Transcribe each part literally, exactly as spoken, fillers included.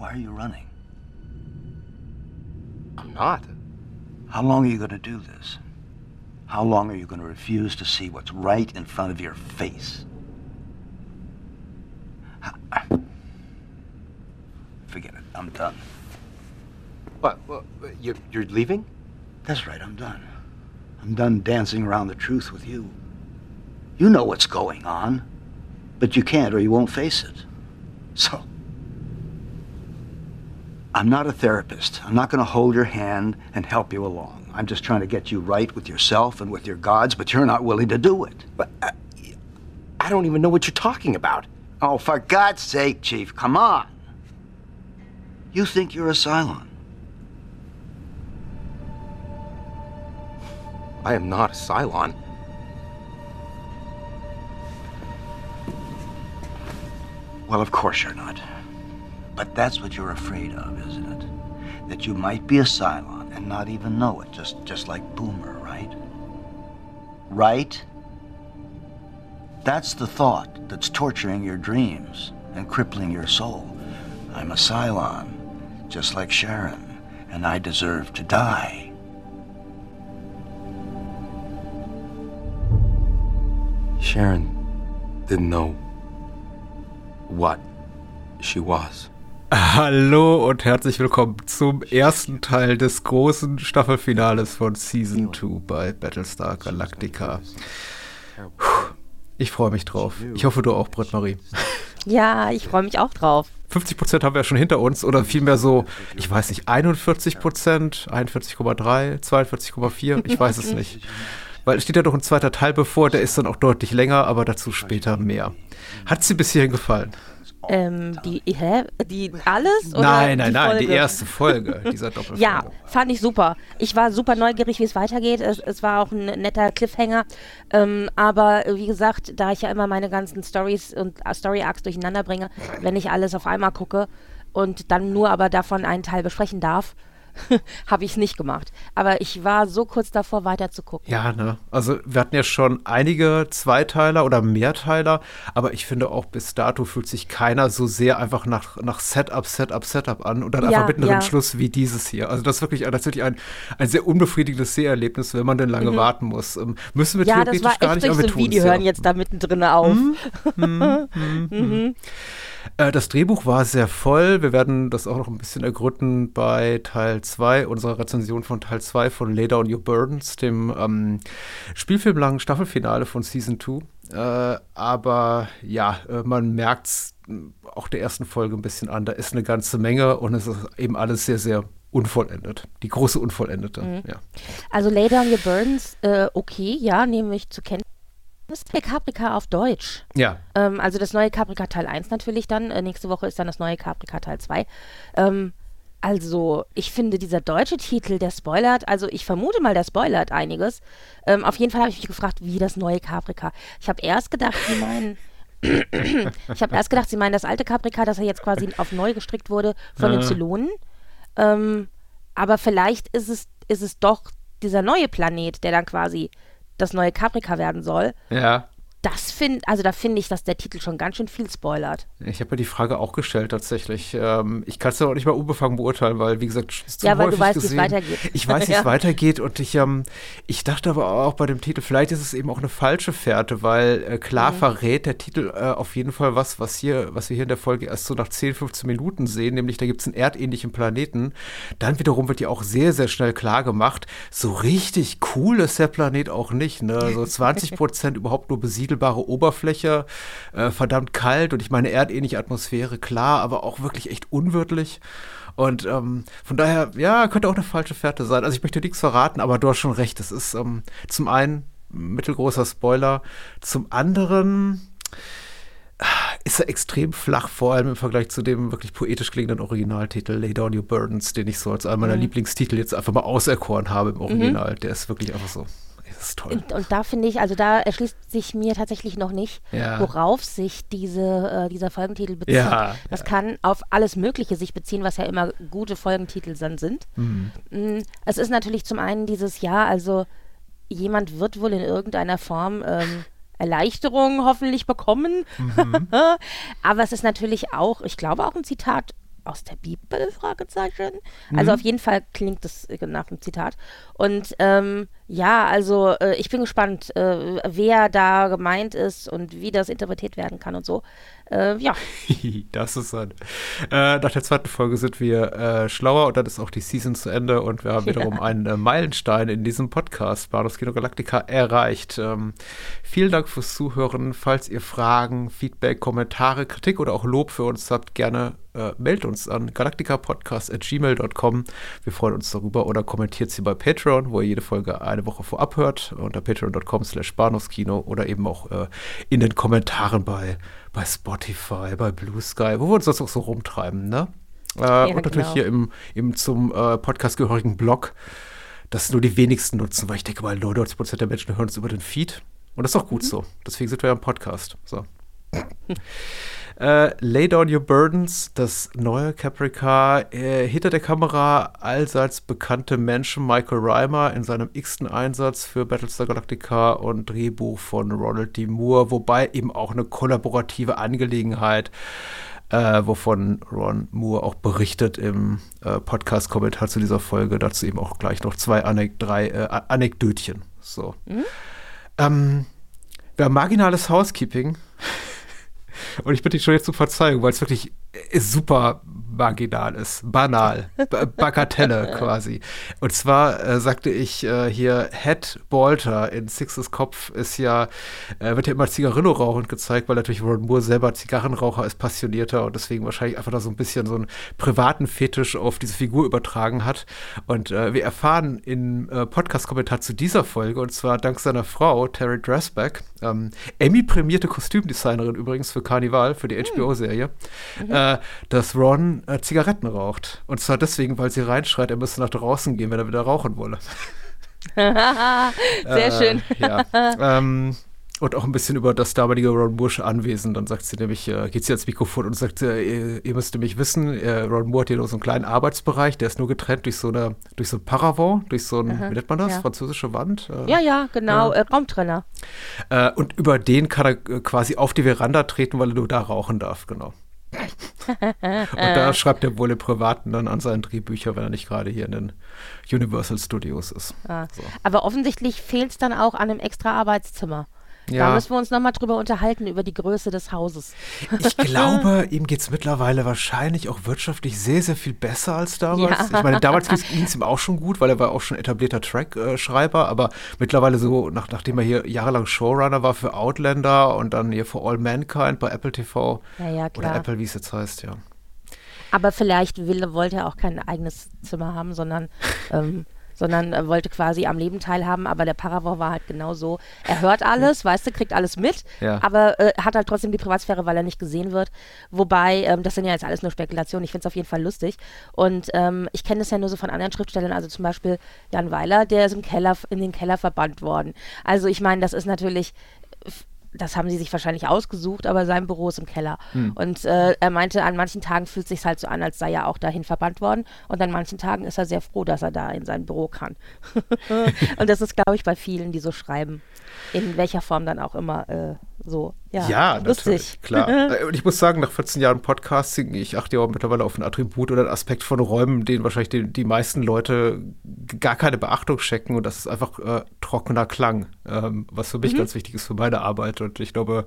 Why are you running? I'm not. How long are you going to do this? How long are you going to refuse to see what's right in front of your face? Forget it. I'm done. What? What? You're, you're leaving? That's right. I'm done. I'm done dancing around the truth with you. You know what's going on, but you can't or you won't face it. So, I'm not a therapist. I'm not going to hold your hand and help you along. I'm just trying to get you right with yourself and with your gods, but you're not willing to do it. But I, I don't even know what you're talking about. Oh, for God's sake, Chief, come on. You think you're a Cylon. I am not a Cylon. Well, of course you're not. But that's what you're afraid of, isn't it? That you might be a Cylon and not even know it, just, just like Boomer, right? Right? That's the thought that's torturing your dreams and crippling your soul. I'm a Cylon, just like Sharon, and I deserve to die. Sharon didn't know what she was. Hallo und herzlich willkommen zum ersten Teil des großen Staffelfinales von Season zwei bei Battlestar Galactica. Ich freue mich drauf. Ich hoffe, du auch, Britt-Marie. Ja, ich freue mich auch drauf. fünfzig Prozent haben wir ja schon hinter uns oder vielmehr so, ich weiß nicht, einundvierzig Prozent, einundvierzig Komma drei, zweiundvierzig Komma vier, ich weiß es nicht. Weil es steht ja noch ein zweiter Teil bevor, der ist dann auch deutlich länger, aber dazu später mehr. Hat sie bis hierhin gefallen? Ähm, die, hä? Die alles? Oder nein, nein, die nein, Folge? Die erste Folge dieser Doppelfolge. Ja, fand ich super. Ich war super neugierig, wie es weitergeht. Es, es war auch ein netter Cliffhanger. Ähm, aber wie gesagt, da ich ja immer meine ganzen Stories und äh, Story-Arcs durcheinander bringe, wenn ich alles auf einmal gucke und dann nur aber davon einen Teil besprechen darf, habe ich es nicht gemacht. Aber ich war so kurz davor, weiter zu gucken. Ja, ne? Also wir hatten ja schon einige Zweiteiler oder Mehrteiler, aber ich finde auch bis dato fühlt sich keiner so sehr einfach nach, nach Setup, Setup, Setup an und dann Ja, einfach mittendrin ja. Schluss wie dieses hier. Also das ist wirklich tatsächlich ein, ein sehr unbefriedigendes Seherlebnis, wenn man denn lange Mhm. warten muss. Ähm, müssen wir Ja, das theoretisch war gar echt nicht, durch aber wir so ein tun's, Video, ja. hören jetzt da mittendrin auf. Mhm. Mhm. Mhm. Mhm. Äh, das Drehbuch war sehr voll. Wir werden das auch noch ein bisschen ergründen bei Teil zwei, unserer Rezension von Teil zwei von Lay Down Your Burdens, dem ähm, spielfilmlangen Staffelfinale von Season zwei. Äh, aber ja, äh, man merkt es auch der ersten Folge ein bisschen an. Da ist eine ganze Menge und es ist eben alles sehr, sehr unvollendet. Die große Unvollendete. Mhm. Ja. Also Lay Down Your Burdens, äh, okay, ja, nehme ich zur Kenntnis. Caprica auf Deutsch. Ja. Ähm, also das neue Caprica Teil eins natürlich dann. Äh, nächste Woche ist dann das neue Caprica Teil zwei. Ähm, also ich finde, dieser deutsche Titel, der spoilert, also ich vermute mal, der spoilert einiges. Ähm, auf jeden Fall habe ich mich gefragt, wie das neue Caprica. Ich habe erst gedacht, sie meinen ich habe erst gedacht, sie meinen das alte Caprica, dass er jetzt quasi auf neu gestrickt wurde von Ja. den Zylonen. Ähm, aber vielleicht ist es, ist es doch dieser neue Planet, der dann quasi das neue Caprica werden soll. Ja. Das finde, also da finde ich, dass der Titel schon ganz schön viel spoilert. Ich habe mir die Frage auch gestellt tatsächlich. Ähm, ich kann es ja auch nicht mal unbefangen beurteilen, weil, wie gesagt, es ist zu Ja, weil du häufig weißt, wie es gesehen. weitergeht. Ich weiß, wie Ja. es weitergeht und ich, ähm, ich dachte aber auch bei dem Titel, vielleicht ist es eben auch eine falsche Fährte, weil äh, klar Mhm. verrät der Titel äh, auf jeden Fall was, was hier, was wir hier in der Folge erst so nach zehn, fünfzehn Minuten sehen, nämlich da gibt es einen erdähnlichen Planeten. Dann wiederum wird ja auch sehr, sehr schnell klar gemacht, so richtig cool ist der Planet auch nicht. Ne? So zwanzig Prozent überhaupt nur besiedelbare Oberfläche. Äh, verdammt kalt und ich meine erdähnliche Atmosphäre, klar, aber auch wirklich echt unwirtlich. Und ähm, von daher, ja, könnte auch eine falsche Fährte sein. Also ich möchte nichts verraten, aber du hast schon recht. Es ist ähm, zum einen ein mittelgroßer Spoiler, zum anderen ist er extrem flach, vor allem im Vergleich zu dem wirklich poetisch klingenden Originaltitel Lay Down Your Burdens, den ich so als einen meiner Mhm. Lieblingstitel jetzt einfach mal auserkoren habe im Original. Der ist wirklich einfach so, das ist toll. Und, und da finde ich, also da erschließt sich mir tatsächlich noch nicht, Ja. worauf sich diese, äh, dieser Folgentitel bezieht. Ja, das ja. kann auf alles Mögliche sich beziehen, was ja immer gute Folgentitel dann sind. Mhm. Mm, Es ist natürlich zum einen dieses Jahr, also jemand wird wohl in irgendeiner Form ähm, Erleichterung hoffentlich bekommen. Mhm. Aber es ist natürlich auch, ich glaube auch ein Zitat aus der Bibel? Fragezeichen. Also Mhm. auf jeden Fall klingt das äh, nach einem Zitat. Und ähm, ja, also äh, ich bin gespannt, äh, wer da gemeint ist und wie das interpretiert werden kann und so. Äh, ja, Das ist dann. Äh, nach der zweiten Folge sind wir äh, schlauer und dann ist auch die Season zu Ende und wir haben wiederum einen äh, Meilenstein in diesem Podcast, Bahnhofs Kino Galactica, erreicht. Ähm, vielen Dank fürs Zuhören. Falls ihr Fragen, Feedback, Kommentare, Kritik oder auch Lob für uns habt, gerne äh, meldet uns an galacticapodcast at gmail dot com. Wir freuen uns darüber oder kommentiert sie bei Patreon, wo ihr jede Folge eine Woche vorab hört, unter patreon dot com slash bahnhofskino oder eben auch äh, in den Kommentaren bei bei Spotify, bei Blue Sky, wo wir uns das auch so rumtreiben, ne? Äh, Ja, und natürlich genau. hier im, im zum äh, Podcast gehörigen Blog, das nur die wenigsten nutzen, weil ich denke mal, neunundneunzig Prozent der Menschen hören es über den Feed. Und das ist auch gut so. Deswegen sind wir ja im Podcast. So. Äh, Lay Down Your Burdens, das neue Caprica, äh, hinter der Kamera allseits bekannte Menschen, Michael Reimer in seinem x-ten Einsatz für Battlestar Galactica und Drehbuch von Ronald D. Moore, wobei eben auch eine kollaborative Angelegenheit, äh, wovon Ron Moore auch berichtet im äh, Podcast-Kommentar zu dieser Folge. Dazu eben auch gleich noch zwei, Anek drei äh, Anekdötchen. So. Mhm. Ähm, wir haben marginales Housekeeping. Und ich bitte dich schon jetzt um Verzeihung, weil es wirklich äh, super marginal ist, banal, ba Bagatelle quasi. Und zwar äh, sagte ich äh, hier, Head Bolter in Sixes Kopf ist ja, äh, wird ja immer Zigarillo rauchend gezeigt, weil natürlich Ron Moore selber Zigarrenraucher ist, passionierter und deswegen wahrscheinlich einfach da so ein bisschen so einen privaten Fetisch auf diese Figur übertragen hat. Und äh, wir erfahren im äh, Podcast-Kommentar zu dieser Folge, und zwar dank seiner Frau, Terry Dressback, ähm, Emmy-prämierte Kostümdesignerin übrigens für Carnival, für die H B O-Serie, Mhm. äh, dass Ron äh, Zigaretten raucht. Und zwar deswegen, weil sie reinschreit, er müsste nach draußen gehen, wenn er wieder rauchen wolle. Sehr Äh, schön. Ja. ähm, und auch ein bisschen über das damalige Ron Moore Anwesen. Dann sagt sie nämlich, äh, geht sie ans Mikrofon und sagt, äh, ihr, ihr müsst nämlich wissen, äh, Ron Moore hat hier nur so einen kleinen Arbeitsbereich, der ist nur getrennt durch so eine, durch so ein Paravent, durch so ein, Aha, wie nennt man das? ja. Französische Wand. Äh, Ja, ja, genau, Ja. Äh, Raumtrenner. Äh, und über den kann er äh, quasi auf die Veranda treten, weil er nur da rauchen darf, genau. Und da schreibt er wohl im Privaten dann an seinen Drehbücher, wenn er nicht gerade hier in den Universal Studios ist. Ah. So. Aber offensichtlich fehlt es dann auch an einem extra Arbeitszimmer. Da Ja. müssen wir uns nochmal drüber unterhalten, über die Größe des Hauses. Ich glaube, ihm geht es mittlerweile wahrscheinlich auch wirtschaftlich sehr, sehr viel besser als damals. Ja. Ich meine, damals ging es ihm auch schon gut, weil er war auch schon etablierter Track-Schreiber, aber mittlerweile so, nach, nachdem er hier jahrelang Showrunner war für Outlander und dann hier For All Mankind bei Apple T V Ja, ja, oder klar. Apple, wie es jetzt heißt, ja. Aber vielleicht will, wollte er auch kein eigenes Zimmer haben, sondern, ähm, sondern äh, wollte quasi am Leben teilhaben. Aber der Paravent war halt genau so. Er hört alles, weißt du, kriegt alles mit, Ja. aber äh, hat halt trotzdem die Privatsphäre, weil er nicht gesehen wird. Wobei, ähm, das sind ja jetzt alles nur Spekulationen. Ich finde es auf jeden Fall lustig. Und ähm, ich kenne das ja nur so von anderen Schriftstellern. Also zum Beispiel Jan Weiler, der ist im Keller, in den Keller verbannt worden. Also ich meine, das ist natürlich... Das haben sie sich wahrscheinlich ausgesucht, aber sein Büro ist im Keller. Hm. Und äh, er meinte, an manchen Tagen fühlt es sich halt so an, als sei er auch dahin verbannt worden. Und an manchen Tagen ist er sehr froh, dass er da in sein Büro kann. Und das ist, glaube ich, bei vielen, die so schreiben. In welcher Form dann auch immer äh, so. Ja, Ja, lustig. natürlich, klar. Äh, Und ich muss sagen, nach vierzehn Jahren Podcasting, ich achte ja auch mittlerweile auf ein Attribut oder einen Aspekt von Räumen, den wahrscheinlich die, die meisten Leute gar keine Beachtung schenken. Und das ist einfach äh, trockener Klang, ähm, was für mich Mhm. ganz wichtig ist für meine Arbeit. Und ich glaube,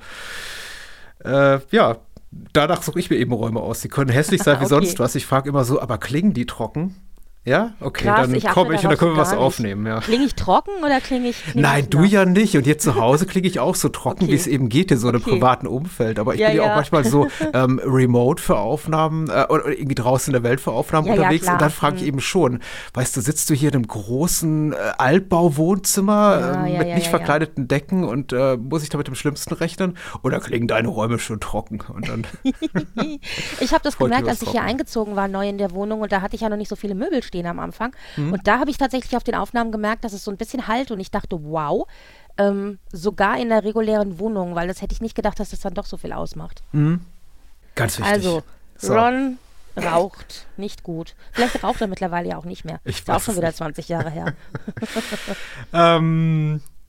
äh, ja, danach suche ich mir eben Räume aus. Die können hässlich sein wie Okay. sonst was. Ich frage immer so, aber klingen die trocken? Ja, okay, Krass, dann ich achte komme ich und dann darauf können wir was gar nicht. aufnehmen, ja. Klinge ich trocken oder klinge ich. klinge Nein, ich du nass? ja nicht. Und jetzt zu Hause klinge ich auch so trocken, Okay. wie es eben geht in so einem Okay. privaten Umfeld. Aber ich Ja, bin ja auch ja. manchmal so ähm, remote für Aufnahmen äh, oder irgendwie draußen in der Welt für Aufnahmen Ja, ja, unterwegs. klar. Und dann frage ich Mhm. eben schon, weißt du, sitzt du hier in einem großen äh, Altbauwohnzimmer Ja, äh, ja, mit ja, nicht ja, verkleideten Decken und äh, muss ich da mit dem Schlimmsten rechnen? Oder klingen deine Räume schon trocken? Und dann Ich habe das Freut gemerkt, mich als was ich hier trocken. eingezogen war, neu in der Wohnung, und da hatte ich ja noch nicht so viele Möbel stehen am Anfang. Mhm. Und da habe ich tatsächlich auf den Aufnahmen gemerkt, dass es so ein bisschen halt, und ich dachte, wow, ähm, sogar in der regulären Wohnung, weil das hätte ich nicht gedacht, dass das dann doch so viel ausmacht. ganz wichtig. Also, So. Ron raucht nicht gut. Vielleicht raucht er mittlerweile ja auch nicht mehr. Ich Ist ja auch weiß schon es wieder nicht. zwanzig Jahre her. Ähm,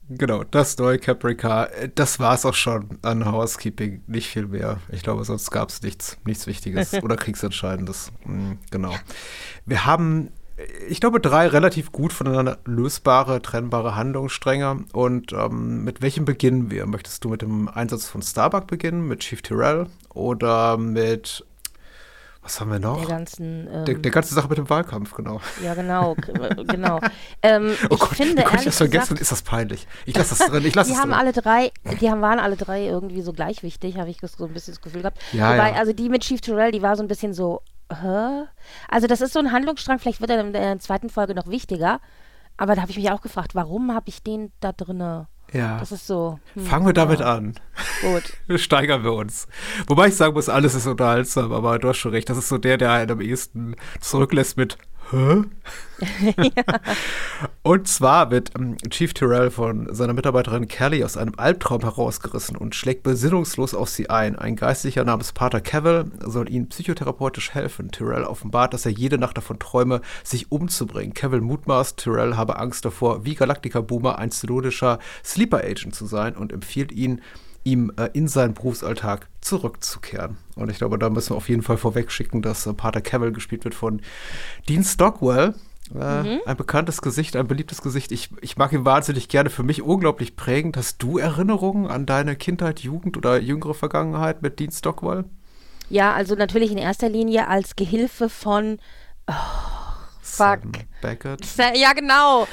Genau, das neue Caprica. Das war es auch schon an Housekeeping. Nicht viel mehr. Ich glaube, sonst gab es nichts, nichts Wichtiges oder Kriegsentscheidendes. Mhm, genau. Wir haben, ich glaube, drei relativ gut voneinander lösbare, trennbare Handlungsstränge. Und ähm, mit welchem beginnen wir? Möchtest du mit dem Einsatz von Starbuck beginnen, mit Chief Tyrell oder mit, was haben wir noch? Der ganzen, ähm, der, der ganze Sache mit dem Wahlkampf, genau. Ja, genau, k- genau. Ähm, Oh ich Gott, finde, wie konnte ich ehrlich das vergessen? gesagt, Ist das peinlich? Ich lasse das drin, ich lasse die es haben drin. alle drei, die haben, waren alle drei irgendwie so gleich wichtig, habe ich so ein bisschen das Gefühl gehabt. Ja, Wobei, ja. also die mit Chief Tyrell, die war so ein bisschen so, hä? Also das ist so ein Handlungsstrang, vielleicht wird er in der zweiten Folge noch wichtiger, aber da habe ich mich auch gefragt, warum habe ich den da drinne? Ja. Das ist so. Hm, Fangen wir damit ja. an. Gut. Steigern wir uns. Wobei ich sagen muss, alles ist unterhaltsam, aber du hast schon recht. Das ist so der, der einen am ehesten zurücklässt mit Hä? Ja. Und zwar wird ähm, Chief Tyrell von seiner Mitarbeiterin Kelly aus einem Albtraum herausgerissen und schlägt besinnungslos auf sie ein. Ein Geistlicher namens Pater Cavill soll ihnen psychotherapeutisch helfen. Tyrell offenbart, dass er jede Nacht davon träume, sich umzubringen. Cavill mutmaßt, Tyrell habe Angst davor, wie Galactica-Boomer ein zylodischer Sleeper-Agent zu sein und empfiehlt ihn, ihm äh, in seinen Berufsalltag zurückzukehren. Und ich glaube, da müssen wir auf jeden Fall vorweg schicken, dass äh, Pater Cavill gespielt wird von Dean Stockwell. Äh, Mhm. Ein bekanntes Gesicht, ein beliebtes Gesicht. Ich, ich mag ihn wahnsinnig gerne, für mich unglaublich prägend. Hast du Erinnerungen an deine Kindheit, Jugend oder jüngere Vergangenheit mit Dean Stockwell? Ja, also natürlich in erster Linie als Gehilfe von Fuck. Sam Beckett. Sa- Ja, genau.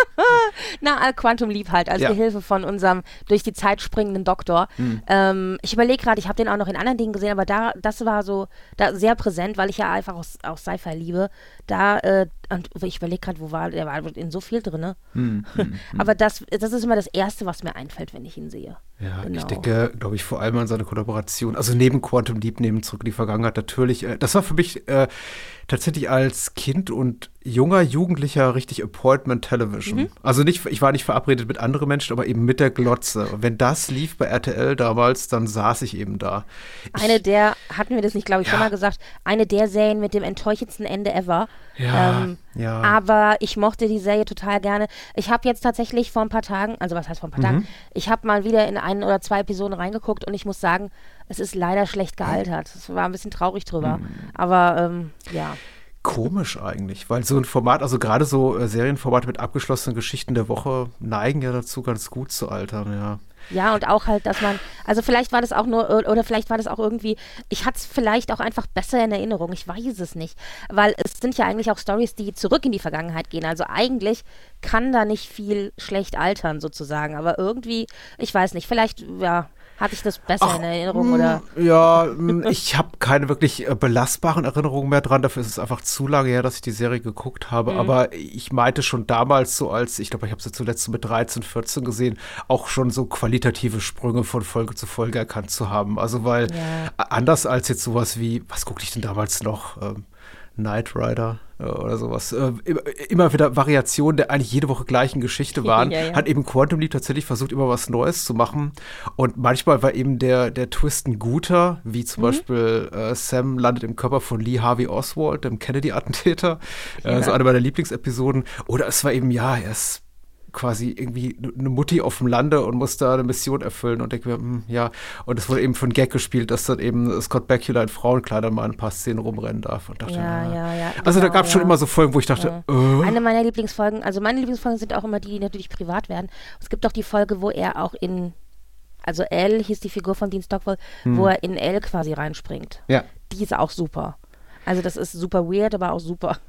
Na, äh, Quantum Leap halt, als Ja. Gehilfe von unserem durch die Zeit springenden Doktor. Hm. Ähm, ich überlege gerade, ich habe den auch noch in anderen Dingen gesehen, aber da, das war so da sehr präsent, weil ich ja einfach auch, auch Sci-Fi liebe. Da, äh, und ich überlege gerade, wo war der? war in so viel drin. Ne? Hm, hm, hm. Aber das, das ist immer das Erste, was mir einfällt, wenn ich ihn sehe. Ja, Genau. ich denke, glaube ich, vor allem an seine Kollaboration. Also neben Quantum Leap, neben Zurück in die Vergangenheit natürlich. Äh, das war für mich äh, tatsächlich als Kind und junger Jugendlicher richtig Appointment Television. Mhm. Also nicht, ich war nicht verabredet mit anderen Menschen, aber eben mit der Glotze. Und wenn das lief bei R T L damals, dann saß ich eben da. Ich, Eine der, hatten wir das nicht, glaube ich, schon Ja. mal gesagt, eine der Serien mit dem enttäuschendsten Ende ever. Ja, ähm, ja. Aber ich mochte die Serie total gerne. Ich habe jetzt tatsächlich vor ein paar Tagen, also was heißt vor ein paar Mhm. Tagen, ich habe mal wieder in ein oder zwei Episoden reingeguckt und ich muss sagen, es ist leider schlecht gealtert. Es war ein bisschen traurig drüber. Mhm. Aber ähm, ja. Komisch eigentlich, weil so ein Format, also gerade so äh, Serienformate mit abgeschlossenen Geschichten der Woche neigen ja dazu, ganz gut zu altern, ja. Ja, und auch halt, dass man, also vielleicht war das auch nur, oder vielleicht war das auch irgendwie, ich hatte es vielleicht auch einfach besser in Erinnerung, ich weiß es nicht. Weil es sind ja eigentlich auch Storys, die zurück in die Vergangenheit gehen. Also eigentlich kann da nicht viel schlecht altern sozusagen. Aber irgendwie, ich weiß nicht, vielleicht, ja, hatte ich das besser Ach, in Erinnerung mh, oder. Ja, mh, ich habe keine wirklich äh, belastbaren Erinnerungen mehr dran. Dafür ist es einfach zu lange her, dass ich die Serie geguckt habe. Mhm. Aber ich meinte schon damals so als, ich glaube, ich habe sie zuletzt so mit dreizehn, vierzehn gesehen, auch schon so qualitative Sprünge von Folge zu Folge erkannt zu haben. Also weil Ja. a- anders als jetzt sowas wie, was guckte ich denn damals noch? Ähm, Knight Rider äh, oder sowas. Äh, immer, immer wieder Variationen der eigentlich jede Woche gleichen Geschichte waren. Ja, ja. Hat eben Quantum Leap tatsächlich versucht, immer was Neues zu machen. Und manchmal war eben der, der Twist ein guter, wie zum Mhm. Beispiel äh, Sam landet im Körper von Lee Harvey Oswald, dem Kennedy-Attentäter. Äh, Ja. so eine meiner Lieblingsepisoden. Oder es war eben, ja, er ist quasi irgendwie eine Mutti auf dem Lande und muss da eine Mission erfüllen und denke mir, hm, ja, und es wurde eben von Gag gespielt, dass dann eben Scott Bakula in Frauenkleidern mal ein paar Szenen rumrennen darf und dachte, Ja, ah. ja, ja. Also da genau, gab es schon ja. immer so Folgen, wo ich dachte, äh, Eine meiner Lieblingsfolgen, also meine Lieblingsfolgen sind auch immer die, die natürlich privat werden. Es gibt auch die Folge, wo er auch in, also L hieß die Figur von Dean Stockwell, Hm. wo er in L quasi reinspringt. ja. Die ist auch super. Also das ist super weird, aber auch super.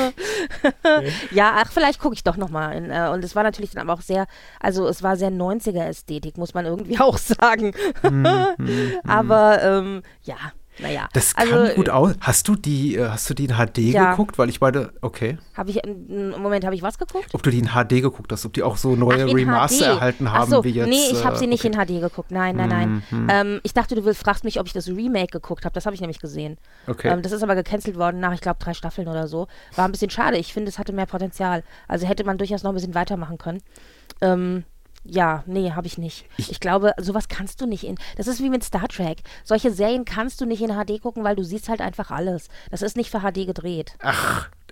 Ja, ach, vielleicht gucke ich doch nochmal. Äh, und es war natürlich dann aber auch sehr, also es war sehr neunziger-Ästhetik, muss man irgendwie auch sagen. Aber ähm, ja, naja. Das kann also, gut aus. Hast du die, äh, hast du die in H D Ja. geguckt? Weil ich meine, okay. Habe ich, im Moment habe ich was geguckt? Ob du die in H D geguckt hast, ob die auch so neue Ach, in Remaster H D. erhalten Ach haben so, wie jetzt. nee, ich habe sie äh, nicht okay. in H D geguckt. Nein, nein, nein. Mhm. Ähm, ich dachte, du willst, fragst mich, ob ich das Remake geguckt habe. Das habe ich nämlich gesehen. Okay. Ähm, das ist aber gecancelt worden nach, ich glaube, drei Staffeln oder so. War ein bisschen schade. Ich finde, es hatte mehr Potenzial. Also hätte man durchaus noch ein bisschen weitermachen können. Ähm, ja, nee, habe ich nicht. Ich, Ich- glaube, sowas kannst du nicht in. Das ist wie mit Star Trek. Solche Serien kannst du nicht in H D gucken, weil du siehst halt einfach alles. Das ist nicht für H D gedreht. Ach, ich,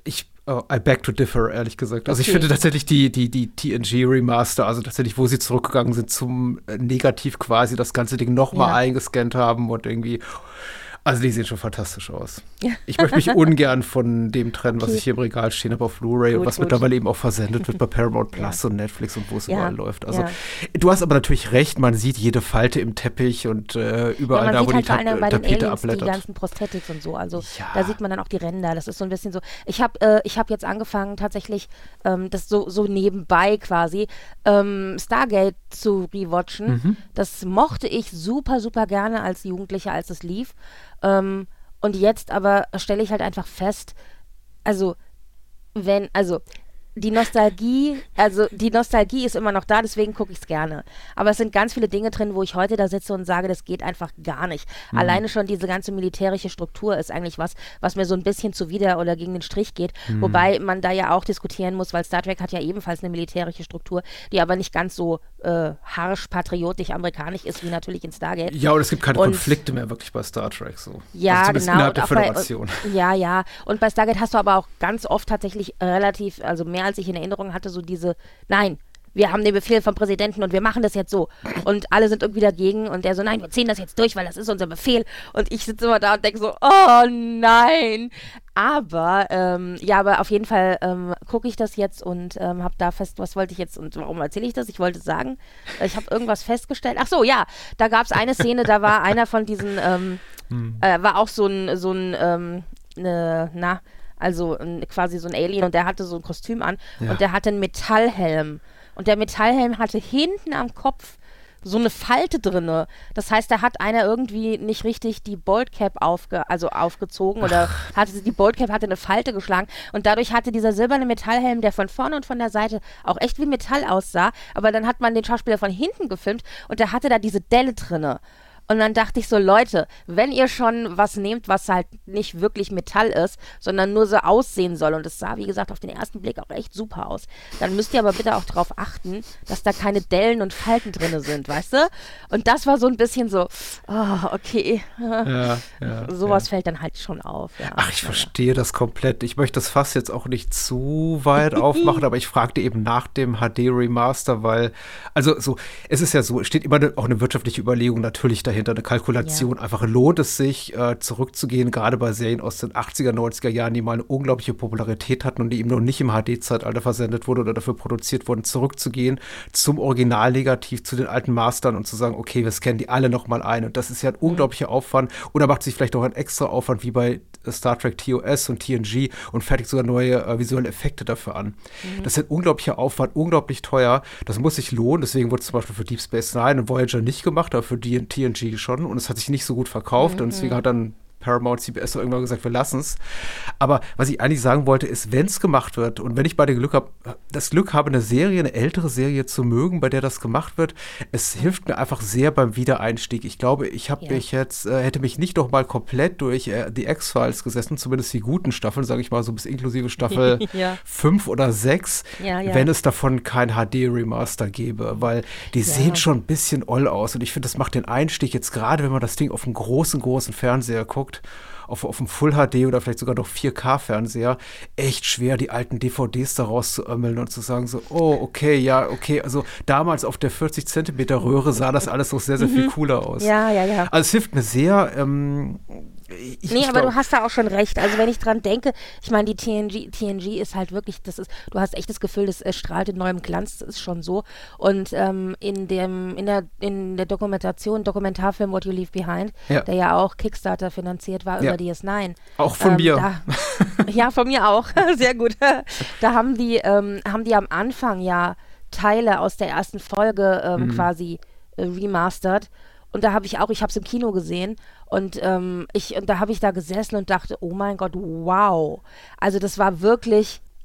Oh, I beg to differ, ehrlich gesagt. Also Okay. ich finde tatsächlich die, die, die T N G-Remaster, also tatsächlich, wo sie zurückgegangen sind zum äh, Negativ quasi, das ganze Ding nochmal Ja. eingescannt haben und irgendwie, also die sehen schon fantastisch aus. Ja. Ich möchte mich ungern von dem trennen, was Okay. ich hier im Regal stehen habe auf Blu-ray und Gut, was gut. mittlerweile eben auch versendet wird bei Paramount Plus und Netflix und wo es Ja, überall läuft. Also ja. du hast aber natürlich recht, man sieht jede Falte im Teppich und äh, überall Ja, man da, sieht wo halt die vor Ta allem bei den Tapete Aliens die abblättert. ganzen Prosthetics und so. Also Ja. da sieht man dann auch die Ränder. Das ist so ein bisschen so. Ich habe äh, ich hab jetzt angefangen tatsächlich, ähm, das so, so nebenbei quasi, ähm, Stargate zu rewatchen. Mhm. Das mochte ich super, super gerne als Jugendlicher, als es lief. Ähm, und jetzt aber stelle ich halt einfach fest, also wenn, also die Nostalgie, also die Nostalgie ist immer noch da, deswegen gucke ich es gerne. Aber es sind ganz viele Dinge drin, wo ich heute da sitze und sage, das geht einfach gar nicht. Mhm. Alleine schon diese ganze militärische Struktur ist eigentlich was, was mir so ein bisschen zuwider oder gegen den Strich geht. Mhm. Wobei man da ja auch diskutieren muss, weil Star Trek hat ja ebenfalls eine militärische Struktur, die aber nicht ganz so äh, harsch, patriotisch, amerikanisch ist, wie natürlich in Stargate. Ja, und es gibt keine Und- Konflikte mehr wirklich bei Star Trek so. Ja, also zumindest genau. innerhalb Und der auch bei- Föderation. Ja, ja. Und bei Stargate hast du aber auch ganz oft tatsächlich relativ, also mehr als ich in Erinnerung hatte, so diese, nein, wir haben den Befehl vom Präsidenten und wir machen das jetzt so. Und alle sind irgendwie dagegen und der so, nein, wir ziehen das jetzt durch, weil das ist unser Befehl. Und ich sitze immer da und denke so, oh nein. Aber, ähm, ja, aber auf jeden Fall ähm, gucke ich das jetzt und ähm, habe da fest, was wollte ich jetzt und warum erzähle ich das? Ich wollte sagen, äh, ich habe irgendwas festgestellt. Ach so, ja, da gab es eine Szene, da war einer von diesen, ähm, äh, war auch so ein, so ein, ähm, ne, na, also ein, quasi so ein Alien und der hatte so ein Kostüm an Ja. und der hatte einen Metallhelm. Und der Metallhelm hatte hinten am Kopf so eine Falte drinne. Das heißt, da hat einer irgendwie nicht richtig die Boltcap aufge, also aufgezogen oder hatte die Boltcap hatte eine Falte geschlagen und dadurch hatte dieser silberne Metallhelm, der von vorne und von der Seite auch echt wie Metall aussah, aber dann hat man den Schauspieler von hinten gefilmt und der hatte da diese Delle drinne. Und dann dachte ich so, Leute, wenn ihr schon was nehmt, was halt nicht wirklich Metall ist, sondern nur so aussehen soll, und es sah, wie gesagt, auf den ersten Blick auch echt super aus, dann müsst ihr aber bitte auch darauf achten, dass da keine Dellen und Falten drin sind, weißt du? Und das war so ein bisschen so, oh, okay. Ja, ja, Sowas ja. fällt dann halt schon auf. Ja. Ach, ich verstehe das komplett. Ich möchte das Fass jetzt auch nicht zu weit aufmachen, aber ich fragte eben nach dem H D-Remaster, weil, also so, es ist ja so, es steht immer ne, auch eine wirtschaftliche Überlegung natürlich dahinter, eine Kalkulation. Einfach lohnt es sich, äh, zurückzugehen, gerade bei Serien aus den achtziger, neunziger Jahren, die mal eine unglaubliche Popularität hatten und die eben noch nicht im H D-Zeitalter versendet wurde oder dafür produziert wurden, zurückzugehen zum Originalnegativ, zu den alten Mastern und zu sagen, okay, wir scannen die alle nochmal ein. Und das ist ja ein unglaublicher Aufwand. Oder macht sich vielleicht auch ein extra Aufwand, wie bei Star Trek T O S und T N G und fertigt sogar neue äh, visuelle Effekte dafür an. Das ist ein unglaublicher Aufwand, unglaublich teuer. Das muss sich lohnen. Deswegen wurde es zum Beispiel für Deep Space Nine und Voyager nicht gemacht, aber für die T N G schon. Und es hat sich nicht so gut verkauft. Und deswegen hat dann Paramount, C B S irgendwann gesagt, wir lassen es. Aber was ich eigentlich sagen wollte, ist, wenn es gemacht wird und wenn ich bei dem Glück habe, das Glück habe, eine Serie, eine ältere Serie zu mögen, bei der das gemacht wird, es hilft mir einfach sehr beim Wiedereinstieg. Ich glaube, ich habe Ja. mich jetzt, äh, hätte mich nicht noch mal komplett durch äh, die X-Files gesessen, zumindest die guten Staffeln, sage ich mal, so bis inklusive Staffel Ja. fünf oder sechs, Ja, ja. wenn es davon kein H D-Remaster gäbe, weil die sehen schon ein bisschen oll aus und ich finde, das macht den Einstieg jetzt gerade, wenn man das Ding auf einem großen, großen Fernseher guckt, auf, auf einem Full-H D oder vielleicht sogar noch vier K-Fernseher, echt schwer, die alten D V Ds da rauszuömmeln und zu sagen so, oh, okay, ja, okay, also damals auf der vierzig Zentimeter Röhre sah das alles noch sehr, sehr viel cooler aus. Ja, ja, ja. Also es hilft mir sehr, ähm, ich, Nee, ich aber glaub- du hast da auch schon recht. Also wenn ich dran denke, ich meine, die T N G, T N G ist halt wirklich, das ist, du hast echt das Gefühl, das äh, strahlt in neuem Glanz, das ist schon so. Und ähm, in dem, in der, in der Dokumentation, Dokumentarfilm What You Leave Behind, Ja. der ja auch Kickstarter finanziert war Ja. über D S neun. Auch von mir. Da, ja, von mir auch. Sehr gut. Da haben die, ähm, haben die am Anfang ja Teile aus der ersten Folge ähm, Mhm. quasi äh, remastert. Und da habe ich auch, ich habe es im Kino gesehen und ähm, ich, und da habe ich da gesessen und dachte, oh mein Gott, wow. Also das war wirklich äh,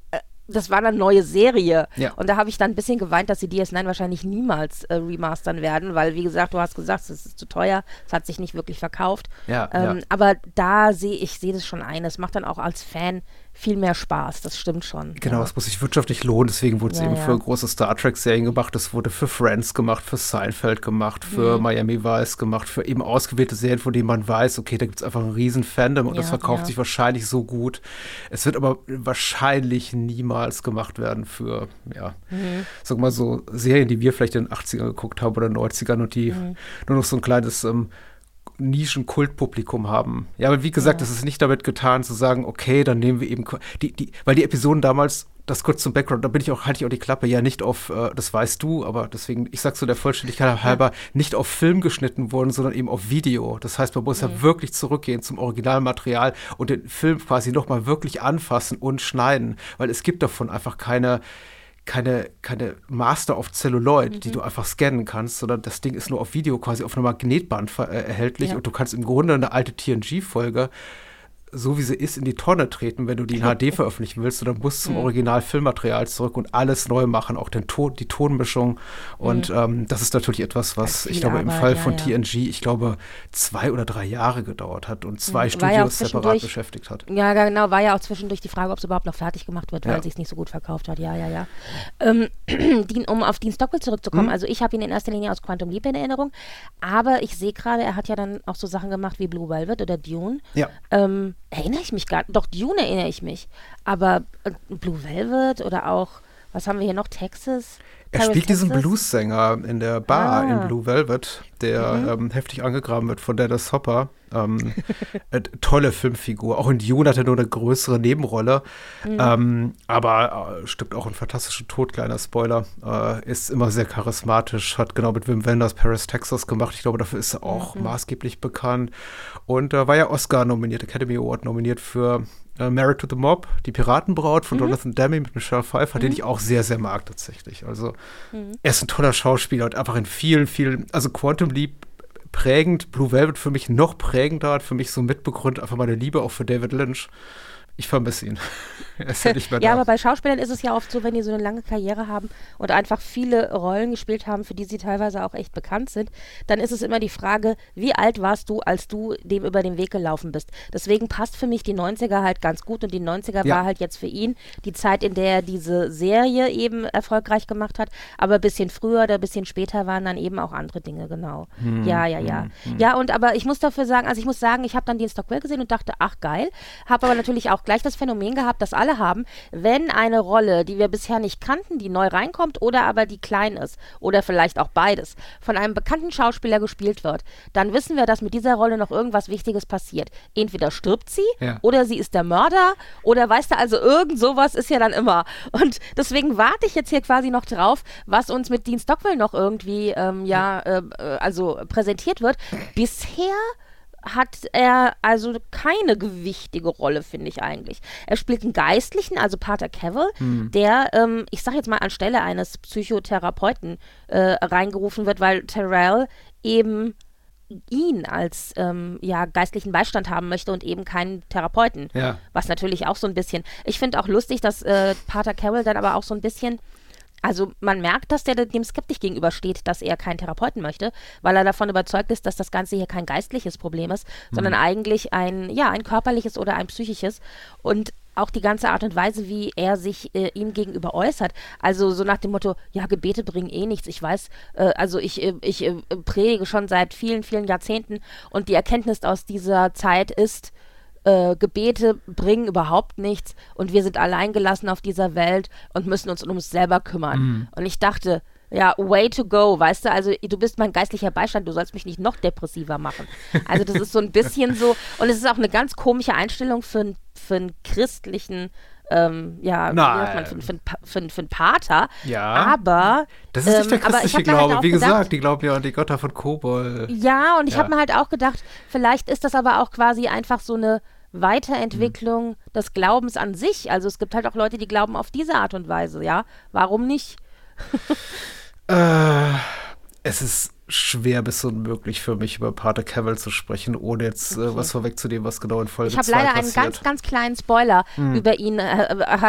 das war eine neue Serie. Ja. Und da habe ich dann ein bisschen geweint, dass sie D S neun wahrscheinlich niemals äh, remastern werden, weil, wie gesagt, du hast gesagt, es ist zu teuer, es hat sich nicht wirklich verkauft. Ja, ähm, ja. Aber da sehe ich, sehe das schon ein. Es macht dann auch als Fan viel mehr Spaß, das stimmt schon. Genau, ja. es muss sich wirtschaftlich lohnen, deswegen wurde es Ja, eben ja. für große Star Trek-Serien gemacht, es wurde für Friends gemacht, für Seinfeld gemacht, für Mhm. Miami Vice gemacht, für eben ausgewählte Serien, von denen man weiß, okay, da gibt es einfach einen riesen Fandom und Ja, das verkauft ja. sich wahrscheinlich so gut. Es wird aber wahrscheinlich niemals gemacht werden für, ja, Mhm. sag mal so, Serien, die wir vielleicht in den achtzigern geguckt haben oder neunzigern und die Mhm. nur noch so ein kleines ähm, Nischen-Kultpublikum haben. Ja, aber wie gesagt, Ja. es ist nicht damit getan zu sagen, okay, dann nehmen wir eben ko- die, die, weil die Episoden damals, das kurz zum Background, da bin ich auch, halte ich auch die Klappe, ja nicht auf, äh, das weißt du, aber deswegen, ich sag's so der Vollständigkeit halber, nicht auf Film geschnitten wurden, sondern eben auf Video. Das heißt, man muss Mhm. ja wirklich zurückgehen zum Originalmaterial und den Film quasi nochmal wirklich anfassen und schneiden, weil es gibt davon einfach keine keine, keine Master of Celluloid, Mhm. die du einfach scannen kannst, sondern das Ding ist nur auf Video quasi auf einer Magnetband ver- äh, erhältlich Ja. und du kannst im Grunde eine alte T N G-Folge, so wie sie ist, in die Tonne treten, wenn du die in H D veröffentlichen willst, oder musst zum Mhm. Original-Filmmaterial zurück und alles neu machen, auch den Ton, die Tonmischung. Und ähm, das ist natürlich etwas, was Also ich viel glaube im Arbeit, Fall ja, von ja. T N G, ich glaube, zwei oder drei Jahre gedauert hat und zwei Mhm. War ja auch Studios separat zwischendurch- beschäftigt hat. Ja, ja, genau, war ja auch zwischendurch die Frage, ob es überhaupt noch fertig gemacht wird, weil Ja. sie es nicht so gut verkauft hat. Ja, ja, ja. Ähm, Dean, um auf Dean Stockwell zurückzukommen, Mhm. also ich habe ihn in erster Linie aus Quantum Leap in Erinnerung, aber ich sehe gerade, er hat ja dann auch so Sachen gemacht wie Blue Velvet oder Dune. Ja. Ähm, erinnere ich mich gar doch, Dune erinnere ich mich, aber äh, Blue Velvet oder auch, was haben wir hier noch, Texas? Er Paris, spielt diesen Texas? Blues-Sänger in der Bar Ah. in Blue Velvet, der Mhm. ähm, heftig angegraben wird von Dennis Hopper. Ähm, äh, tolle Filmfigur. Auch in Dune hat er nur eine größere Nebenrolle. Mhm. Ähm, aber äh, stimmt auch einen fantastischen Tod, kleiner Spoiler. Äh, ist immer sehr charismatisch, hat genau mit Wim Wenders Paris, Texas gemacht. Ich glaube, dafür ist er auch Mhm. maßgeblich bekannt. Und äh, war ja Oscar nominiert, Academy Award nominiert für äh, Married to the Mob, die Piratenbraut von Mhm. Jonathan Demme mit Michelle Pfeiffer, den Mhm. ich auch sehr, sehr mag tatsächlich. Also Mhm. er ist ein toller Schauspieler und einfach in vielen, vielen, also Quantum Leap prägend, Blue Velvet für mich noch prägender, hat für mich so mitbegründet einfach meine Liebe auch für David Lynch. Ich vermisse ihn. Er ist ja nicht mehr da. Ja, aber bei Schauspielern ist es ja oft so, wenn die so eine lange Karriere haben und einfach viele Rollen gespielt haben, für die sie teilweise auch echt bekannt sind, dann ist es immer die Frage, wie alt warst du, als du dem über den Weg gelaufen bist. Deswegen passt für mich die neunziger halt ganz gut und die neunziger Ja. war halt jetzt für ihn die Zeit, in der er diese Serie eben erfolgreich gemacht hat, aber ein bisschen früher oder ein bisschen später waren dann eben auch andere Dinge, genau. Hm, Ja, ja, ja. Ja, und aber ich muss dafür sagen, also ich muss sagen, ich habe dann den Stockwell gesehen und dachte, ach geil, habe aber natürlich auch gleich das Phänomen gehabt, das alle haben, wenn eine Rolle, die wir bisher nicht kannten, die neu reinkommt oder aber die klein ist oder vielleicht auch beides, von einem bekannten Schauspieler gespielt wird, dann wissen wir, dass mit dieser Rolle noch irgendwas Wichtiges passiert. Entweder stirbt sie Ja. oder sie ist der Mörder oder weißt du, also irgend sowas ist ja dann immer. Und deswegen warte ich jetzt hier quasi noch drauf, was uns mit Dean Stockwell noch irgendwie ähm, ja, äh, äh, also präsentiert wird. Bisher hat er also keine gewichtige Rolle, finde ich eigentlich. Er spielt einen Geistlichen, also Pater Cavill, der, ähm, ich sag jetzt mal, anstelle eines Psychotherapeuten äh, reingerufen wird, weil Terrell eben ihn als ähm, ja, geistlichen Beistand haben möchte und eben keinen Therapeuten. Ja. Was natürlich auch so ein bisschen. Ich finde auch lustig, dass äh, Pater Cavill dann aber auch so ein bisschen. Also man merkt, dass der dem skeptisch gegenübersteht, dass er keinen Therapeuten möchte, weil er davon überzeugt ist, dass das Ganze hier kein geistliches Problem ist, sondern eigentlich ein, ja, ein körperliches oder ein psychisches. Und auch die ganze Art und Weise, wie er sich äh, ihm gegenüber äußert. Also so nach dem Motto, ja, Gebete bringen eh nichts. Ich weiß, äh, also ich, äh, ich äh, predige schon seit vielen, vielen Jahrzehnten und die Erkenntnis aus dieser Zeit ist, Äh, Gebete bringen überhaupt nichts und wir sind alleingelassen auf dieser Welt und müssen uns um uns selber kümmern. Mhm. Und ich dachte, ja, way to go, weißt du, also du bist mein geistlicher Beistand, du sollst mich nicht noch depressiver machen. Also das ist so ein bisschen so, und es ist auch eine ganz komische Einstellung für, n- für einen christlichen, ähm, ja, wie Nein. sagt man, für, für, für, für, für einen Pater, Ja. aber Das ist nicht der ähm, aber ich christliche hab mir halt Glaube. auch Wie gedacht, gesagt, die glauben ja an die Götter von Kobol. ja, und ich Ja. habe mir halt auch gedacht, vielleicht ist das aber auch quasi einfach so eine Weiterentwicklung des Glaubens an sich. Also es gibt halt auch Leute, die glauben auf diese Art und Weise, ja. Warum nicht? Äh, es ist schwer bis unmöglich für mich, über Pater Cavill zu sprechen, ohne jetzt äh, was vorwegzunehmen, was genau in Folge Ich habe zwei leider einen passiert. ganz, ganz kleinen Spoiler über ihn äh, äh, hab,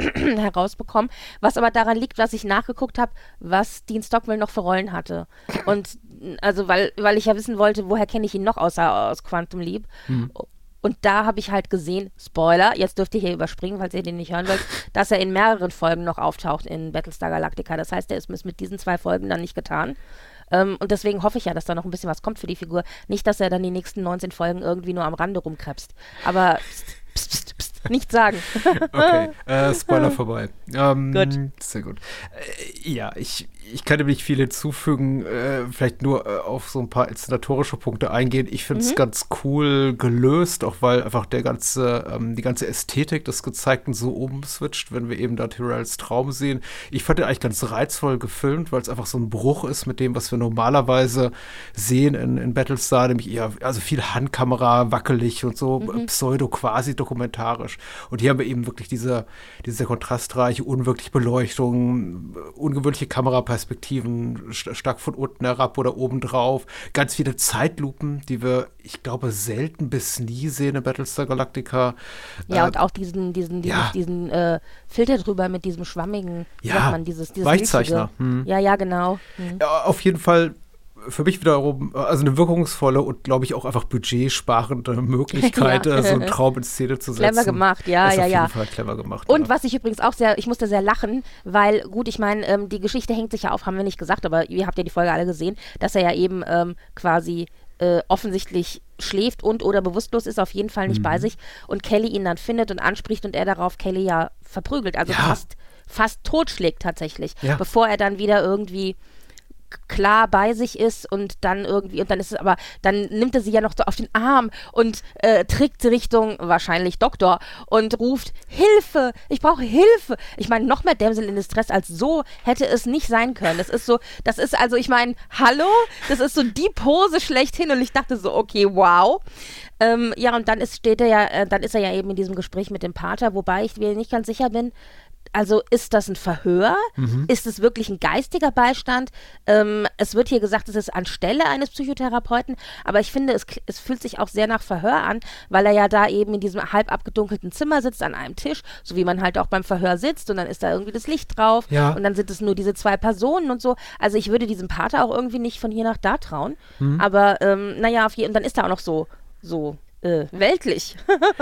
herausbekommen, was aber daran liegt, dass ich nachgeguckt habe, was Dean Stockwell noch für Rollen hatte. Und also, weil, weil ich ja wissen wollte, woher kenne ich ihn noch außer aus Quantum Leap. Mhm. Und da habe ich halt gesehen, Spoiler, jetzt dürft ihr hier überspringen, falls ihr den nicht hören wollt, dass er in mehreren Folgen noch auftaucht in Battlestar Galactica. Das heißt, er ist mit diesen zwei Folgen dann nicht getan. Ähm, und deswegen hoffe ich ja, dass da noch ein bisschen was kommt für die Figur. Nicht, dass er dann die nächsten neunzehn Folgen irgendwie nur am Rande rumkrebst. Aber pst, pst, pst, pst, nichts sagen. Okay, äh, Spoiler vorbei. Ähm, gut. Sehr gut. Äh, ja, ich, ich kann dem nicht viel hinzufügen, äh, vielleicht nur äh, auf so ein paar inszenatorische Punkte eingehen. Ich finde es mhm. ganz cool gelöst, auch weil einfach der ganze, ähm, die ganze Ästhetik des Gezeigten so umswitcht, wenn wir eben da Tyrells Traum sehen. Ich fand den eigentlich ganz reizvoll gefilmt, weil es einfach so ein Bruch ist mit dem, was wir normalerweise sehen in, in Battlestar, nämlich eher, also viel Handkamera, wackelig und so, mhm. pseudo-quasi-dokumentarisch. Und hier haben wir eben wirklich diese, diese kontrastreiche, unwirkliche Beleuchtung, ungewöhnliche Kameraperspektiven, st- stark von unten herab oder oben drauf, ganz viele Zeitlupen, die wir, ich glaube, selten bis nie sehen in Battlestar Galactica. Ja, äh, und auch diesen, diesen, ja. diesen, diesen äh, Filter drüber mit diesem schwammigen, wie ja, sagt man, dieses, dieses Weichzeichner. Hm. Ja, ja, genau. Hm. Ja, auf jeden Fall für mich wiederum, also eine wirkungsvolle und, glaube ich, auch einfach budgetsparende Möglichkeit, ja. so einen Traum in Szene zu setzen. Clever gemacht, ja, ist ja, auf ja. jeden Fall clever gemacht. Und ja. was ich übrigens auch sehr, ich musste sehr lachen, weil, gut, ich meine, ähm, die Geschichte hängt sich ja auf, haben wir nicht gesagt, aber ihr habt ja die Folge alle gesehen, dass er ja eben ähm, quasi äh, offensichtlich schläft und oder bewusstlos ist, auf jeden Fall nicht mhm. bei sich und Kelly ihn dann findet und anspricht und er darauf Kelly ja verprügelt, also ja. fast, fast totschlägt tatsächlich, ja. bevor er dann wieder irgendwie klar bei sich ist und dann irgendwie, und dann ist es aber, dann nimmt er sie ja noch so auf den Arm und äh, trägt sie Richtung, wahrscheinlich Doktor, und ruft, Hilfe, ich brauche Hilfe. Ich meine, noch mehr Damsel in Distress als so hätte es nicht sein können. Das ist so, das ist also, ich meine, hallo? Das ist so die Pose schlechthin und ich dachte so, okay, wow. Ähm, ja, und dann ist, steht er ja, äh, dann ist er ja eben in diesem Gespräch mit dem Pater, wobei ich mir nicht ganz sicher bin, also ist das ein Verhör? Mhm. Ist es wirklich ein geistiger Beistand? Ähm, es wird hier gesagt, es ist anstelle eines Psychotherapeuten, aber ich finde, es, es fühlt sich auch sehr nach Verhör an, weil er ja da eben in diesem halb abgedunkelten Zimmer sitzt an einem Tisch, so wie man halt auch beim Verhör sitzt und dann ist da irgendwie das Licht drauf ja. und dann sind es nur diese zwei Personen und so. Also ich würde diesem Pater auch irgendwie nicht von hier nach da trauen, mhm. aber ähm, naja, auf je- und dann ist er auch noch so, so Äh, weltlich.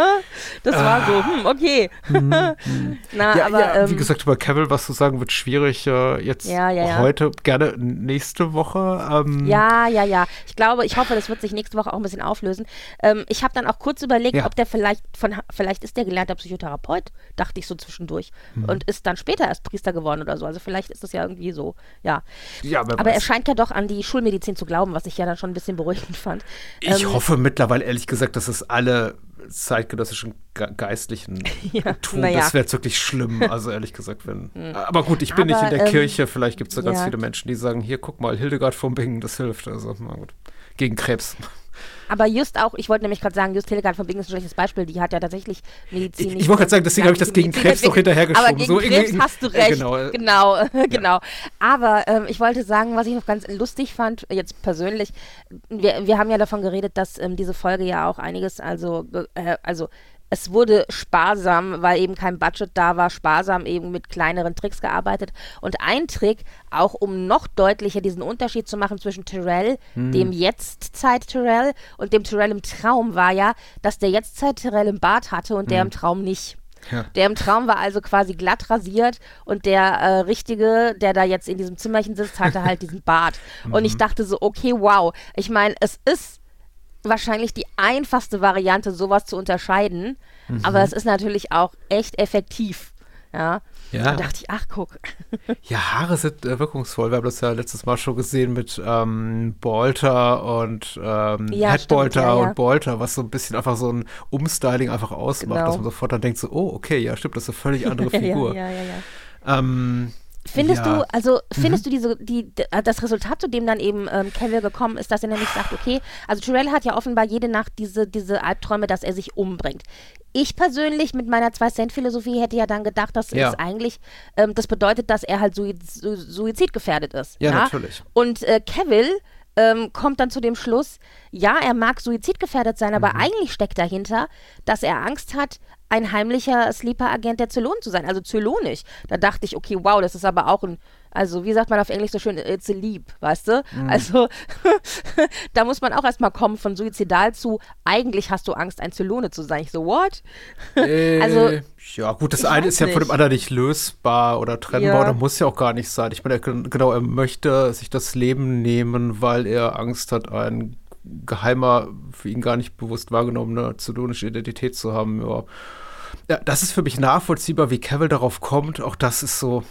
Das war ah. so, hm, okay. Hm, Na, ja, aber, ja, ähm, wie gesagt, über Cavill was zu sagen wird schwierig. Äh, jetzt ja, ja, ja. heute, gerne nächste Woche. Ähm, ja, ja, ja. Ich glaube, ich hoffe, das wird sich nächste Woche auch ein bisschen auflösen. Ähm, ich habe dann auch kurz überlegt, ja. ob der vielleicht von, vielleicht ist der gelernter Psychotherapeut, dachte ich so zwischendurch, hm. und ist dann später erst Priester geworden oder so. Also vielleicht ist das ja irgendwie so, ja. ja aber weiß. Er scheint ja doch an die Schulmedizin zu glauben, was ich ja dann schon ein bisschen beruhigend fand. Ich ähm, hoffe mittlerweile, ehrlich gesagt, dass es alle zeitgenössischen Ge- Geistlichen ja, tun. Ja. Das wäre jetzt wirklich schlimm, also ehrlich gesagt, wenn. Aber gut, ich bin Aber, nicht in der ähm, Kirche, vielleicht gibt es da ganz ja. viele Menschen, die sagen, hier, guck mal, Hildegard von Bingen, das hilft. Also, na gut. Gegen Krebs. Aber just auch, ich wollte nämlich gerade sagen, just Hildegard von Bingen ist ein schlechtes Beispiel, die hat ja tatsächlich Medizin. Ich, ich wollte gerade sagen, deswegen habe ich das gegen Krebs noch hinterhergeschoben. Aber gegen so Krebs in, hast du recht, genau, genau, genau. Aber ähm, ich wollte sagen, was ich noch ganz lustig fand, jetzt persönlich, wir, wir haben ja davon geredet, dass ähm, diese Folge ja auch einiges, also, äh, also es wurde sparsam, weil eben kein Budget da war, sparsam eben mit kleineren Tricks gearbeitet. Und ein Trick, auch um noch deutlicher diesen Unterschied zu machen zwischen Tyrell, hm. dem Jetztzeit-Tyrell, und dem Tyrell im Traum, war ja, dass der Jetztzeit-Tyrell im Bart hatte und hm. der im Traum nicht. Ja. Der im Traum war also quasi glatt rasiert und der äh, Richtige, der da jetzt in diesem Zimmerchen sitzt, hatte halt diesen Bart. Und ich dachte so, okay, wow. Ich meine, es ist wahrscheinlich die einfachste Variante, sowas zu unterscheiden, mhm. aber es ist natürlich auch echt effektiv. Ja. ja. Da dachte ich, ach, guck. Ja, Haare sind äh, wirkungsvoll. Wir haben das ja letztes Mal schon gesehen mit ähm, Bolter und ähm, ja, Headbolter ja, ja. und Bolter, was so ein bisschen einfach so ein Umstyling einfach ausmacht, genau. dass man sofort dann denkt so, oh, okay, ja, stimmt, das ist eine völlig andere Figur. ja, ja, ja, ja. Ähm, Findest ja. du, also findest mhm. du diese, die, das Resultat, zu dem dann eben ähm, Cavill gekommen ist, dass er nämlich sagt, okay, also Tyrell hat ja offenbar jede Nacht diese, diese Albträume, dass er sich umbringt. Ich persönlich mit meiner Zwei-Cent-Philosophie hätte ja dann gedacht, dass ja. es eigentlich, ähm, das bedeutet, dass er halt suiz- suizidgefährdet ist. Ja, ja? natürlich. Und äh, Cavill ähm, kommt dann zu dem Schluss, ja, er mag suizidgefährdet sein, aber Mhm. eigentlich steckt dahinter, dass er Angst hat, ein heimlicher Sleeper-Agent der Zylonen zu sein, also zylonisch. Da dachte ich, okay, wow, das ist aber auch ein, also wie sagt man auf Englisch so schön, it's a leap, weißt du? Also da muss man auch erstmal kommen von suizidal zu, eigentlich hast du Angst, ein Zylone zu sein. Ich so, what? Äh, Also, ja, gut, das ich eine weiß ist ja von dem nicht. anderen nicht lösbar oder trennbar Ja. oder muss ja auch gar nicht sein. Ich meine, er, genau, er möchte sich das Leben nehmen, weil er Angst hat, ein geheimer, für ihn gar nicht bewusst wahrgenommene zylonische Identität zu haben. Ja. Ja, das ist für mich nachvollziehbar, wie Cavill darauf kommt. Auch das ist so.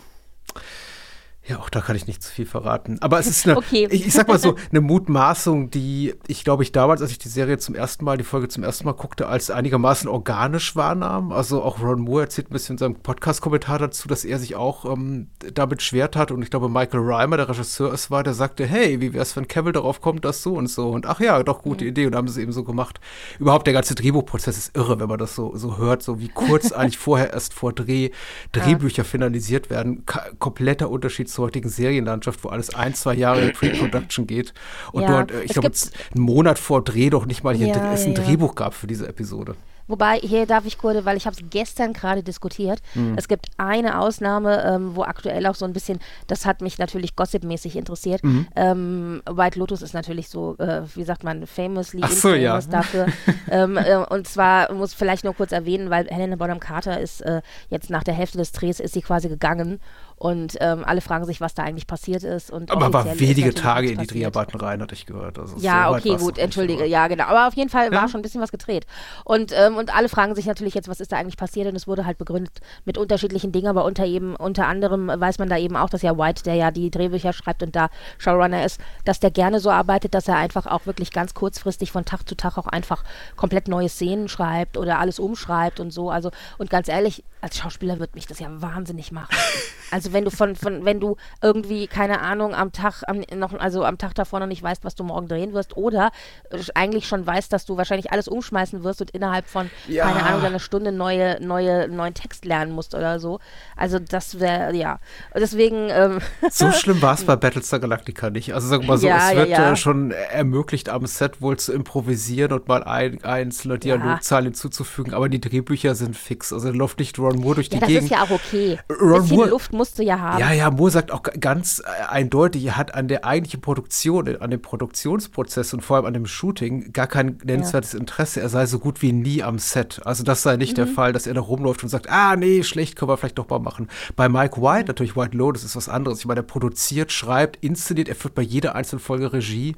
Ja, auch da kann ich nicht zu viel verraten. Aber es ist eine, Okay. ich, ich sag mal so, eine Mutmaßung, die ich, glaube ich, damals, als ich die Serie zum ersten Mal, die Folge zum ersten Mal guckte, als einigermaßen organisch wahrnahm. Also auch Ron Moore erzählt ein bisschen in seinem Podcast-Kommentar dazu, dass er sich auch ähm, damit schwer tat. Und ich glaube, Michael Reimer, der Regisseur es war, der sagte, hey, wie wär's, wenn Cavill darauf kommt, das so und so. Und ach ja, doch, gute Idee. Und haben sie es eben so gemacht. Überhaupt der ganze Drehbuchprozess ist irre, wenn man das so, so hört, so wie kurz eigentlich vorher erst vor Dreh Drehbücher finalisiert werden. Ka- kompletter Unterschied zur heutigen Serienlandschaft, wo alles ein, zwei Jahre in Pre-Production geht. Und Ja, dort, äh, ich es glaube, gibt- einen Monat vor Dreh doch nicht mal hier Ja, dr- es ein ja, ja. Drehbuch gab für diese Episode. Wobei, hier darf ich kurz, weil ich habe es gestern gerade diskutiert. Hm. Es gibt eine Ausnahme, ähm, wo aktuell auch so ein bisschen, das hat mich natürlich gossipmäßig interessiert. Mhm. Ähm, White Lotus ist natürlich so, äh, wie sagt man, famously Ach so, ja. infamous dafür. ähm, äh, und zwar muss vielleicht nur kurz erwähnen, weil Helena Bonham Carter ist äh, jetzt nach der Hälfte des Drehs ist sie quasi gegangen und ähm, alle fragen sich, was da eigentlich passiert ist. Und Aber war offiziell ist wenige natürlich Tage nichts in die passiert. Dreharbeiten rein, hatte ich gehört. Also Ja, so weit okay, war's gut, noch nicht, entschuldige, aber- ja, genau. Aber auf jeden Fall Ja. war schon ein bisschen was gedreht. Und, ähm, und alle fragen sich natürlich jetzt, was ist da eigentlich passiert? Und es wurde halt begründet mit unterschiedlichen Dingen, aber unter eben, unter anderem weiß man da eben auch, dass ja White, der ja die Drehbücher schreibt und da Showrunner ist, dass der gerne so arbeitet, dass er einfach auch wirklich ganz kurzfristig von Tag zu Tag auch einfach komplett neue Szenen schreibt oder alles umschreibt und so. Also, und ganz ehrlich, als Schauspieler wird mich das ja wahnsinnig machen. Also wenn du von, von, wenn du irgendwie, keine Ahnung, am Tag, am, noch, also am Tag davor noch nicht weißt, was du morgen drehen wirst oder äh, eigentlich schon weißt, dass du wahrscheinlich alles umschmeißen wirst und innerhalb von, Ja. keine Ahnung, eine Stunde neue, neue, neuen Text lernen musst oder so. Also das wäre, ja. Deswegen, ähm, So schlimm war es bei Battlestar Galactica nicht. Also sag mal so, Ja, es ja, wird ja. Äh, schon ermöglicht, am Set wohl zu improvisieren und mal ein, einzelne Dialogzeilen hinzuzufügen, aber die Drehbücher sind fix. Also da läuft nicht Ron Moore durch ja, die das Gegend. ist ja auch okay. Ron Bisschen Moore- Luft musst du ja haben. Ja, ja, Moore sagt auch g- ganz äh, eindeutig, er hat an der eigentlichen Produktion, äh, an dem Produktionsprozess und vor allem an dem Shooting gar kein nennenswertes Interesse. Er sei so gut wie nie am Set. Also das sei nicht der Mhm. Fall, dass er da rumläuft und sagt, ah nee, schlecht, können wir vielleicht doch mal machen. Bei Mike White, Mhm. natürlich White Lotus ist was anderes. Ich meine, er produziert, schreibt, inszeniert, er führt bei jeder einzelnen Folge Regie.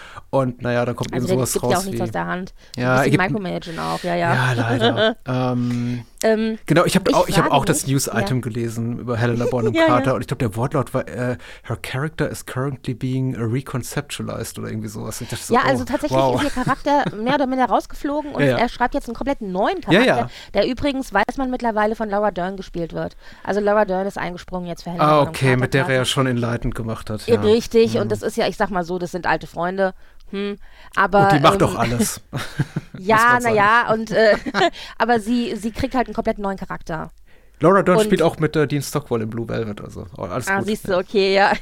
Und naja, da kommt Also eben der sowas gibt raus ja auch nichts wie... aus der Hand. Ja, Ein er bisschen gibt- Micromanagen auch, ja, ja. Ja, leider. ähm, Ähm, Genau, ich habe Ich auch, ich hab frage auch das mich, News-Item ja. gelesen über Helena Bonham Ja, Carter ja. und ich glaube, der Wortlaut war, äh, her character is currently being reconceptualized oder irgendwie sowas. Ich dachte so, ja, oh, also tatsächlich wow. ist ihr Charakter mehr oder minder rausgeflogen und Ja, ja. er schreibt jetzt einen komplett neuen Ja, Charakter, ja. der übrigens, weiß man mittlerweile, von Laura Dern gespielt wird. Also Laura Dern ist eingesprungen jetzt für Helena Ah, Bonham okay, Carter mit der er ja quasi. schon Enlightened gemacht hat. Ja. Richtig, Mhm. und das ist ja, ich sag mal so, das sind alte Freunde. Hm, aber, Und die macht ähm, doch alles. Ja, man sagen. naja, und äh, aber sie, sie kriegt halt einen komplett neuen Charakter. Laura Dern Und- spielt auch mit äh, Dean Stockwell in Blue Velvet, also oh, alles Ah, gut. siehst du, okay, ja.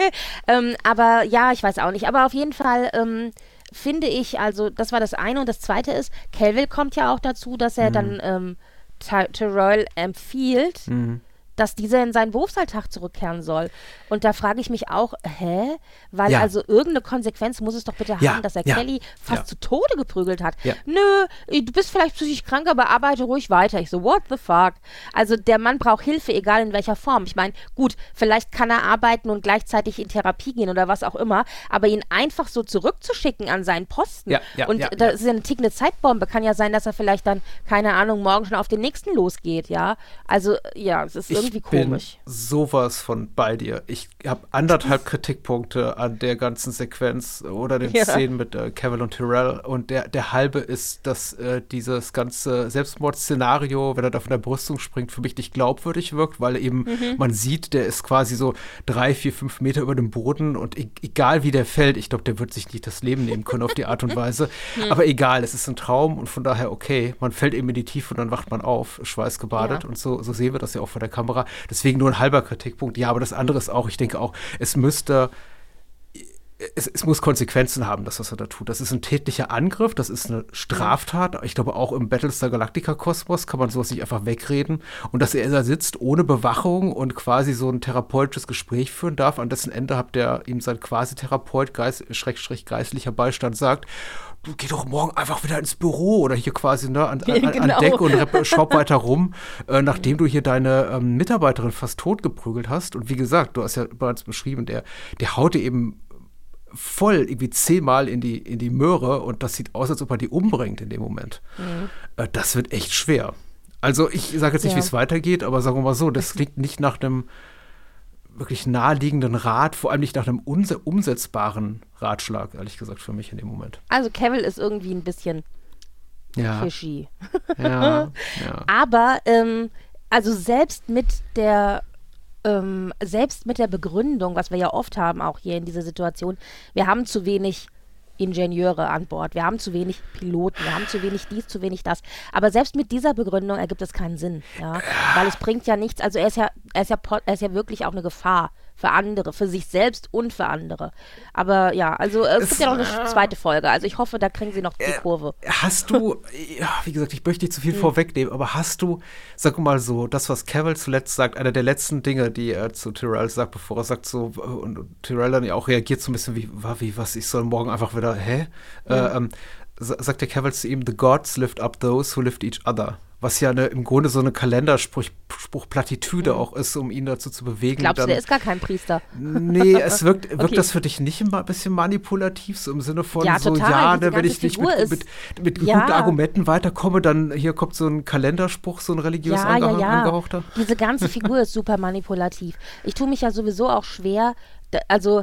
ähm, aber ja, ich weiß auch nicht. Aber auf jeden Fall ähm, finde ich, also das war das eine und das zweite ist, Kelvin kommt ja auch dazu, dass er Mhm. dann ähm, Ty- Tyrell empfiehlt, Mhm. dass dieser in seinen Berufsalltag zurückkehren soll. Und da frage ich mich auch, hä? Weil Ja. also irgendeine Konsequenz muss es doch bitte Ja, haben, dass er ja, Kelly fast ja. zu Tode geprügelt hat. Ja. Nö, du bist vielleicht psychisch krank, aber arbeite ruhig weiter. Ich so, what the fuck? Also der Mann braucht Hilfe, egal in welcher Form. Ich meine, gut, vielleicht kann er arbeiten und gleichzeitig in Therapie gehen oder was auch immer, aber ihn einfach so zurückzuschicken an seinen Posten. Ja, ja, und ja, das ja. ist ja eine tickende Zeitbombe. Kann ja sein, dass er vielleicht dann, keine Ahnung, morgen schon auf den nächsten losgeht, ja. Also, ja, es ist irgendwie ich bin komisch. sowas von bei dir. Ich habe anderthalb Kritikpunkte an der ganzen Sequenz oder den Ja. Szenen mit äh, Cavill und Tyrell. Und der, der halbe ist, dass äh, dieses ganze Selbstmordszenario, wenn er da von der Brüstung springt, für mich nicht glaubwürdig wirkt, weil eben Mhm. man sieht, der ist quasi so drei, vier, fünf Meter über dem Boden und e egal wie der fällt, ich glaube, der wird sich nicht das Leben nehmen können auf die Art und Weise. Hm. Aber egal, es ist ein Traum und von daher okay. Man fällt eben in die Tiefe und dann wacht man auf, schweißgebadet. Ja. Und so, so sehen wir das ja auch vor der Kamera. Deswegen nur ein halber Kritikpunkt. Ja, aber das andere ist auch, ich denke auch, es müsste es, es muss Konsequenzen haben, das, was er da tut. Das ist ein tätlicher Angriff, das ist eine Straftat. Ich glaube, auch im Battlestar Galactica-Kosmos kann man sowas nicht einfach wegreden. Und dass er da sitzt ohne Bewachung und quasi so ein therapeutisches Gespräch führen darf, an dessen Ende habt ihr ihm sein Quasi-Therapeut, Geist, Schrägstrich geistlicher Beistand sagt, du geh doch morgen einfach wieder ins Büro oder hier quasi ne, an, an, Genau. an Deck und rep- schraub weiter rum, äh, nachdem du hier deine ähm, Mitarbeiterin fast tot geprügelt hast. Und wie gesagt, du hast ja bereits beschrieben, der, der haut dir eben voll irgendwie zehnmal in die, in die Möhre und das sieht aus, als ob er die umbringt in dem Moment. Mhm. Äh, das wird echt schwer. Also ich sage jetzt nicht, Ja. wie es weitergeht, aber sagen wir mal so, das klingt nicht nach einem wirklich naheliegenden Rat, vor allem nicht nach einem unse- umsetzbaren Ratschlag, ehrlich gesagt, für mich in dem Moment. Also Cavill ist irgendwie ein bisschen Ja, fishy. ja, ja. Aber ähm, also selbst mit der ähm, selbst mit der Begründung, was wir ja oft haben, auch hier in dieser Situation, wir haben zu wenig Ingenieure an Bord, wir haben zu wenig Piloten, wir haben zu wenig dies, zu wenig das. Aber selbst mit dieser Begründung ergibt es keinen Sinn, ja, weil es bringt ja nichts. Also er ist ja, er ist ja, pot- er ist ja wirklich auch eine Gefahr für andere, für sich selbst und für andere. Aber ja, also es, Es- gibt ja noch eine zweite Folge. Also ich hoffe, da kriegen sie noch die Kurve. Hast du, ja, wie gesagt, ich möchte nicht zu viel Hm. vorwegnehmen, aber hast du, sag mal so, das, was Cavill zuletzt sagt, einer der letzten Dinge, die er zu Tyrell sagt, bevor er sagt so, und Tyrell dann ja auch reagiert so ein bisschen wie, wa- wie was, ich soll morgen einfach wieder, hä? Äh, ähm, sa- sagt der Cavill zu ihm, the gods lift up those who lift each other. Was ja eine, im Grunde so eine Kalenderspruch, Spruch-Plattitüde auch ist, um ihn dazu zu bewegen. Glaubst du, dann, der ist gar kein Priester? Nee, es wirkt, wirkt Okay. das für dich nicht ein bisschen manipulativ, so im Sinne von Ja, so, total. ja, Diese ne, wenn ganze ich nicht Figur mit, ist- mit, mit Ja. guten Argumenten weiterkomme, dann hier kommt so ein Kalenderspruch, so ein religiös Ja, ange ja, ja. angehauchter. Diese ganze Figur ist super manipulativ. Ich tue mich ja sowieso auch schwer, d- also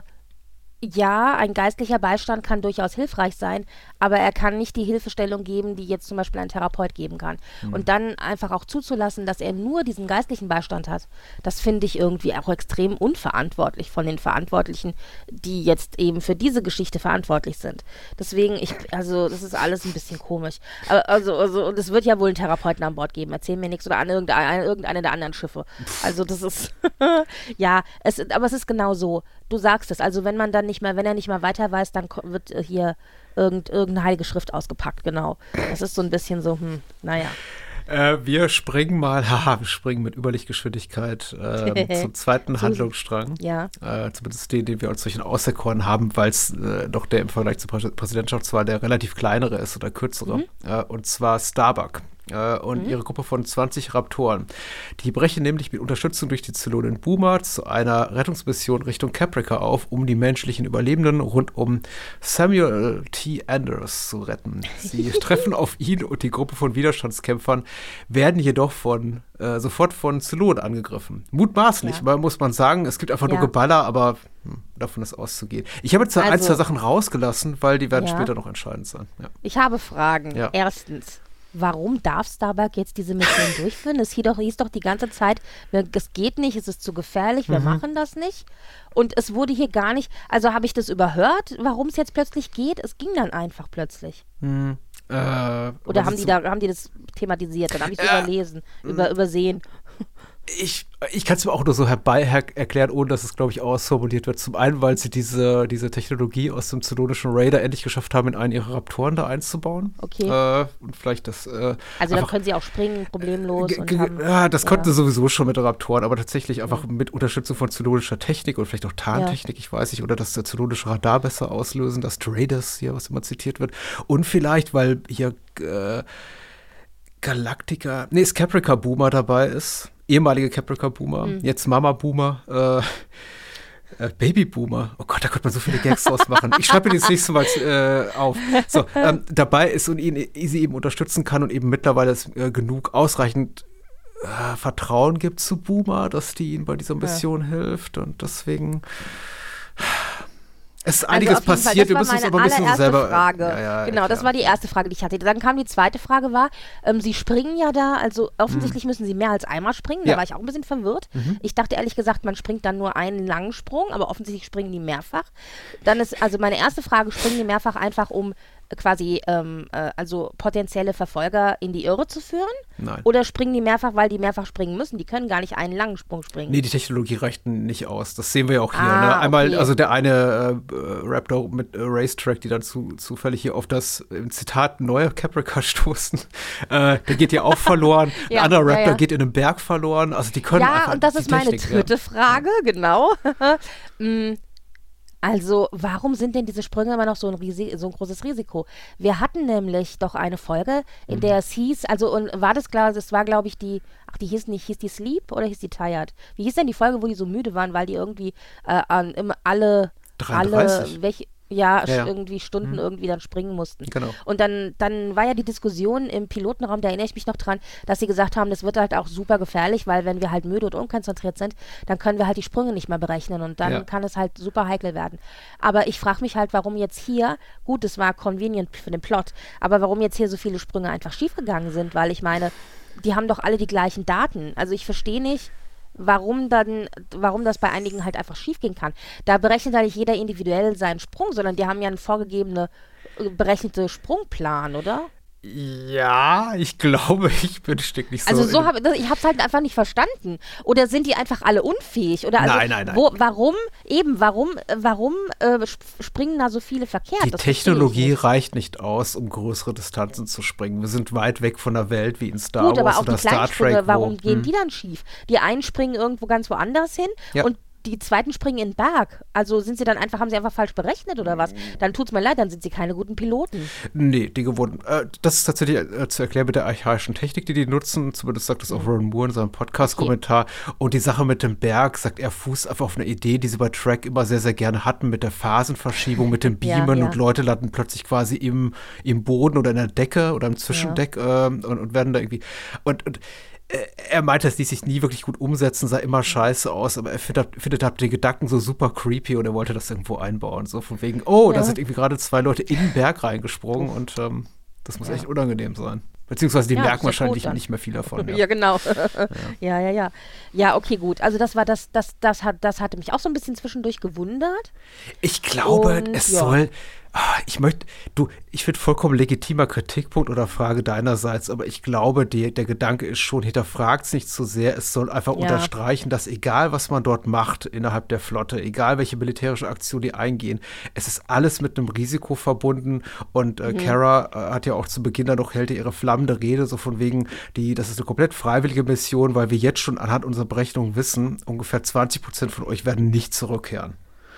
ja, ein geistlicher Beistand kann durchaus hilfreich sein, aber er kann nicht die Hilfestellung geben, die jetzt zum Beispiel ein Therapeut geben kann. Und dann einfach auch zuzulassen, dass er nur diesen geistlichen Beistand hat, das finde ich irgendwie auch extrem unverantwortlich von den Verantwortlichen, die jetzt eben für diese Geschichte verantwortlich sind. Deswegen, ich, also das ist alles ein bisschen komisch. Aber Also, also, und es wird ja wohl einen Therapeuten an Bord geben, erzähl mir nichts, oder an irgendeine, irgendeine der anderen Schiffe. Also das ist, ja, es, aber es ist genau so. Du sagst es, also wenn man dann nicht mehr, wenn er nicht mehr weiter weiß, dann ko- wird äh, hier irgend, irgendeine heilige Schrift ausgepackt, genau. Das ist so ein bisschen so, hm, naja. Äh, wir springen mal, haha, wir springen mit Überlichtgeschwindigkeit ähm, zum zweiten So- Handlungsstrang. Ja. Äh, zumindest den, den wir uns durch den auserkoren haben, weil es äh, doch der im Vergleich zur Prä- Präsidentschaftswahl der relativ kleinere ist oder kürzere. Mhm. Äh, und zwar Starbuck. Äh, und ihre Gruppe von zwanzig Raptoren. Die brechen nämlich mit Unterstützung durch die Zylonin Boomer zu einer Rettungsmission Richtung Caprica auf, um die menschlichen Überlebenden rund um Samuel T. Anders zu retten. Sie treffen auf ihn und die Gruppe von Widerstandskämpfern, werden jedoch von äh, sofort von Zylonen angegriffen. Mutmaßlich, Ja. mal muss man sagen, es gibt einfach nur Ja. Geballer, aber hm, davon ist auszugehen. Ich habe jetzt ein, Also- zwei Sachen rausgelassen, weil die werden Ja. später noch entscheidend sein. Ja. Ich habe Fragen. Ja. Erstens, warum darf Starbuck jetzt diese Mission durchführen? Es hieß doch, hieß doch die ganze Zeit, wir- es geht nicht, es ist zu gefährlich, wir machen das nicht. Und es wurde hier gar nicht, also habe ich das überhört, warum es jetzt plötzlich geht? Es ging dann einfach plötzlich. Hm, äh, Oder aber haben das- die da, haben die das thematisiert? Dann habe ich es Ja. überlesen, über, übersehen. Ich, ich kann es mir auch nur so herbei her erklären, ohne dass es, glaube ich, ausformuliert wird. Zum einen, weil sie diese, diese Technologie aus dem zylonischen Raider endlich geschafft haben, in einen ihrer Raptoren da einzubauen. Okay. Äh, und vielleicht das. Äh, Also dann einfach- können sie auch springen, problemlos. Ge- Und ge- haben, ja, das ja. konnten sie sowieso schon mit Raptoren, aber tatsächlich einfach mit Unterstützung von zylonischer Technik und vielleicht auch Tarntechnik, ich weiß nicht, oder das der zylonische Radar besser auslösen, das Traders hier, was immer zitiert wird. Und vielleicht, weil hier äh, Galactica, nee, es Caprica Boomer dabei ist, ehemalige Caprica Boomer, Mhm. jetzt Mama Boomer, äh, Äh, Baby Boomer. Oh Gott, da könnte man so viele Gags draus machen. Ich schreibe mir das nächste Mal äh, auf. So, ähm, dabei ist und ihn sie eben unterstützen kann und eben mittlerweile es äh, genug ausreichend äh, Vertrauen gibt zu Boomer, dass die ihm bei dieser Mission hilft und deswegen es ist einiges also auf jeden Fall, passiert. Wir das war müssen uns meine aber ein bisschen allererste selber Frage. Ja, ja, genau, das erklären. war die erste Frage, die ich hatte. Dann kam die zweite Frage war, ähm, sie springen ja da, also offensichtlich müssen sie mehr als einmal springen. Da Ja. war ich auch ein bisschen verwirrt. Ich dachte ehrlich gesagt, man springt dann nur einen langen Sprung, aber offensichtlich springen die mehrfach. Dann ist, also meine erste Frage, springen die mehrfach einfach, um quasi ähm, äh, also potenzielle Verfolger in die Irre zu führen? Nein. Oder springen die mehrfach, weil die mehrfach springen müssen? Die können gar nicht einen langen Sprung springen. Nee, die Technologie reicht nicht aus. Das sehen wir ja auch hier. Ah, ne? Einmal, okay. also der eine äh, Raptor mit äh, Racetrack, die dann zu, zufällig hier auf das, im Zitat, neue Caprica stoßen, äh, der geht ja auch verloren. Ja, Ein anderer ja, Raptor ja. geht in einem Berg verloren. Also die können Ja, einfach und das die ist meine Technik, dritte ja. Frage, genau. Mm, Also, warum sind denn diese Sprünge immer noch so ein, Risi- so ein großes Risiko? Wir hatten nämlich doch eine Folge, in Mhm. der es hieß, also und war das klar, das war glaube ich die, ach die hieß nicht, hieß die Sleep oder hieß die Tired? Wie hieß denn die Folge, wo die so müde waren, weil die irgendwie äh, an immer alle, dreiunddreißig. alle, welche, ja, Ja, ja. irgendwie Stunden Mhm. irgendwie dann springen mussten. Genau. Und dann, dann war ja die Diskussion im Pilotenraum, da erinnere ich mich noch dran, dass sie gesagt haben, das wird halt auch super gefährlich, weil wenn wir halt müde und unkonzentriert sind, dann können wir halt die Sprünge nicht mehr berechnen und dann Ja. kann es halt super heikel werden. Aber ich frage mich halt, warum jetzt hier, gut, es war convenient für den Plot, aber warum jetzt hier so viele Sprünge einfach schiefgegangen sind, weil ich meine, die haben doch alle die gleichen Daten. Also ich verstehe nicht, warum dann, warum das bei einigen halt einfach schief gehen kann. Da berechnet halt nicht jeder individuell seinen Sprung, sondern die haben ja einen vorgegebene, äh, berechnete Sprungplan, oder? Ja, ich glaube, ich bin steck nicht so. Also so in- habe ich habe es halt einfach nicht verstanden. Oder sind die einfach alle unfähig? Oder also Nein, nein, nein. Wo, warum eben? Warum? äh, Warum äh, sp- springen da so viele verkehrt? Die Das verstehe ich Technologie nicht. reicht nicht aus, um größere Distanzen zu springen. Wir sind weit weg von der Welt wie in Star Gut, aber Wars auch die oder Star Kleinsprünge, Trek. warum wo, gehen hm. die dann schief? Die einen springen irgendwo ganz woanders hin Ja. und die zweiten springen in den Berg. Also sind sie dann einfach, haben sie einfach falsch berechnet oder was? Dann tut's mir leid, dann sind sie keine guten Piloten. Nee, die geworden. Äh, das ist tatsächlich äh, zu erklären mit der archaischen Technik, die die nutzen. Zumindest sagt das auch Ron Moore in seinem Podcast-Kommentar. Und die Sache mit dem Berg, sagt er, fußt einfach auf eine Idee, die sie bei Trek immer sehr, sehr gerne hatten, mit der Phasenverschiebung, mit dem Ja, Beamen ja. und Leute landen plötzlich quasi im, im Boden oder in der Decke oder im Zwischendeck ähm, und, und werden da irgendwie. Und, und äh, er meinte, es ließ sich nie wirklich gut umsetzen, sah immer scheiße aus, aber er findet, findet halt den Gedanken so super creepy und er wollte das irgendwo einbauen. So von wegen, oh, da Ja. sind irgendwie gerade zwei Leute in den Berg reingesprungen und ähm, das muss echt unangenehm sein. Beziehungsweise die Ja, das merken ist ja wahrscheinlich tot dann. nicht mehr viel davon. Ja, Ja. genau. ja, ja, ja. Ja, okay, gut. Also das war das, das, das hat, das hatte mich auch so ein bisschen zwischendurch gewundert. Ich glaube, Und, es ja. soll. Ah, ich möchte, du, ich finde vollkommen legitimer Kritikpunkt oder Frage deinerseits, aber ich glaube, die, der Gedanke ist schon, hinterfragt es nicht zu sehr. Es soll einfach Ja. unterstreichen, dass egal, was man dort macht innerhalb der Flotte, egal welche militärische Aktion die eingehen, es ist alles mit einem Risiko verbunden. Und äh, Kara äh, hat ja auch zu Beginn dann noch, hält ja ihre flammende Rede, so von wegen, die, das ist eine komplett freiwillige Mission, weil wir jetzt schon anhand unserer Berechnungen wissen, ungefähr zwanzig Prozent von euch werden nicht zurückkehren.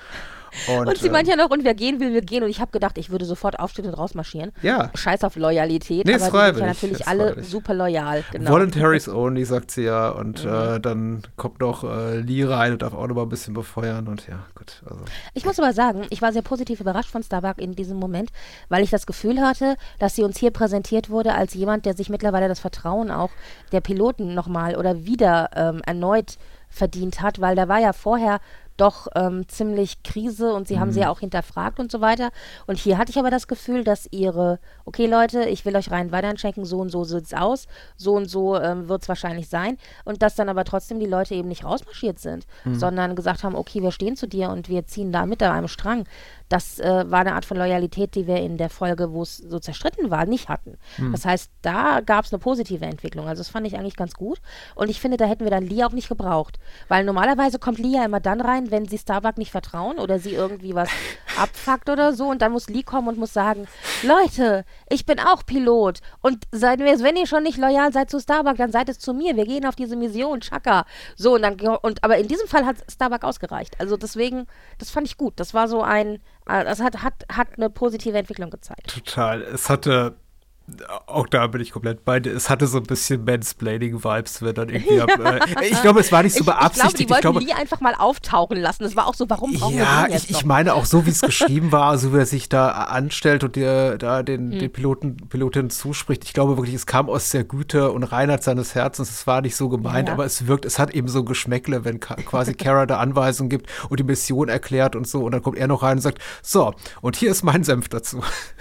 Und, Und sie ähm, meint ja noch, und wer gehen will, wir gehen. Und ich habe gedacht, ich würde sofort aufstehen und rausmarschieren. Ja. Scheiß auf Loyalität. Nee, aber ist die sind ja freiwillig, natürlich ist alle freiwillig. super loyal. Genau. Voluntaries only, sagt sie ja. Und äh, dann kommt noch äh, Lee rein und darf auch noch mal ein bisschen befeuern. Und ja, gut. Also. Ich muss aber sagen, ich war sehr positiv überrascht von Starbuck in diesem Moment, weil ich das Gefühl hatte, dass sie uns hier präsentiert wurde als jemand, der sich mittlerweile das Vertrauen auch der Piloten nochmal oder wieder ähm, erneut verdient hat, weil da war ja vorher doch ähm, ziemlich Krise und sie haben sie ja auch hinterfragt und so weiter. Und hier hatte ich aber das Gefühl, dass ihre, okay Leute, ich will euch rein weiter schenken, so und so sieht es aus, so und so ähm, wird es wahrscheinlich sein. Und dass dann aber trotzdem die Leute eben nicht rausmarschiert sind, sondern gesagt haben, okay, wir stehen zu dir und wir ziehen da mit an einem Strang. Das äh, war eine Art von Loyalität, die wir in der Folge, wo es so zerstritten war, nicht hatten. Das heißt, da gab es eine positive Entwicklung. Also das fand ich eigentlich ganz gut. Und ich finde, da hätten wir dann Lee auch nicht gebraucht. Weil normalerweise kommt Lee ja immer dann rein, wenn sie Starbuck nicht vertrauen oder sie irgendwie was abfuckt oder so. Und dann muss Lee kommen und muss sagen, Leute, ich bin auch Pilot. Und seid, wenn ihr schon nicht loyal seid zu Starbuck, dann seid es zu mir. Wir gehen auf diese Mission, Chaka. So, und dann, und, aber in diesem Fall hat Starbuck ausgereicht. Also deswegen, das fand ich gut. Das war so ein, das hat, hat, hat eine positive Entwicklung gezeigt. Total. Es hatte, auch da bin ich komplett bei dir, es hatte so ein bisschen Mansplaining-Vibes, wenn dann irgendwie, ab, äh, ich glaube, es war nicht so Ich, ich glaube, beabsichtigt. die wollten glaube, Lee einfach mal auftauchen lassen. Das war auch so, warum brauchen wir ja, den jetzt ich, ich noch? meine auch so, wie es geschrieben war, so wie er sich da anstellt und dir da den, Hm. den Piloten, Pilotinnen zuspricht. Ich glaube wirklich, es kam aus der Güte und Reinheit seines Herzens. Es war nicht so gemeint, Ja. aber es wirkt, es hat eben so ein Geschmäckle, wenn ka- quasi Kara da Anweisungen gibt und die Mission erklärt und so. Und dann kommt er noch rein und sagt, so, und hier ist mein Senf dazu.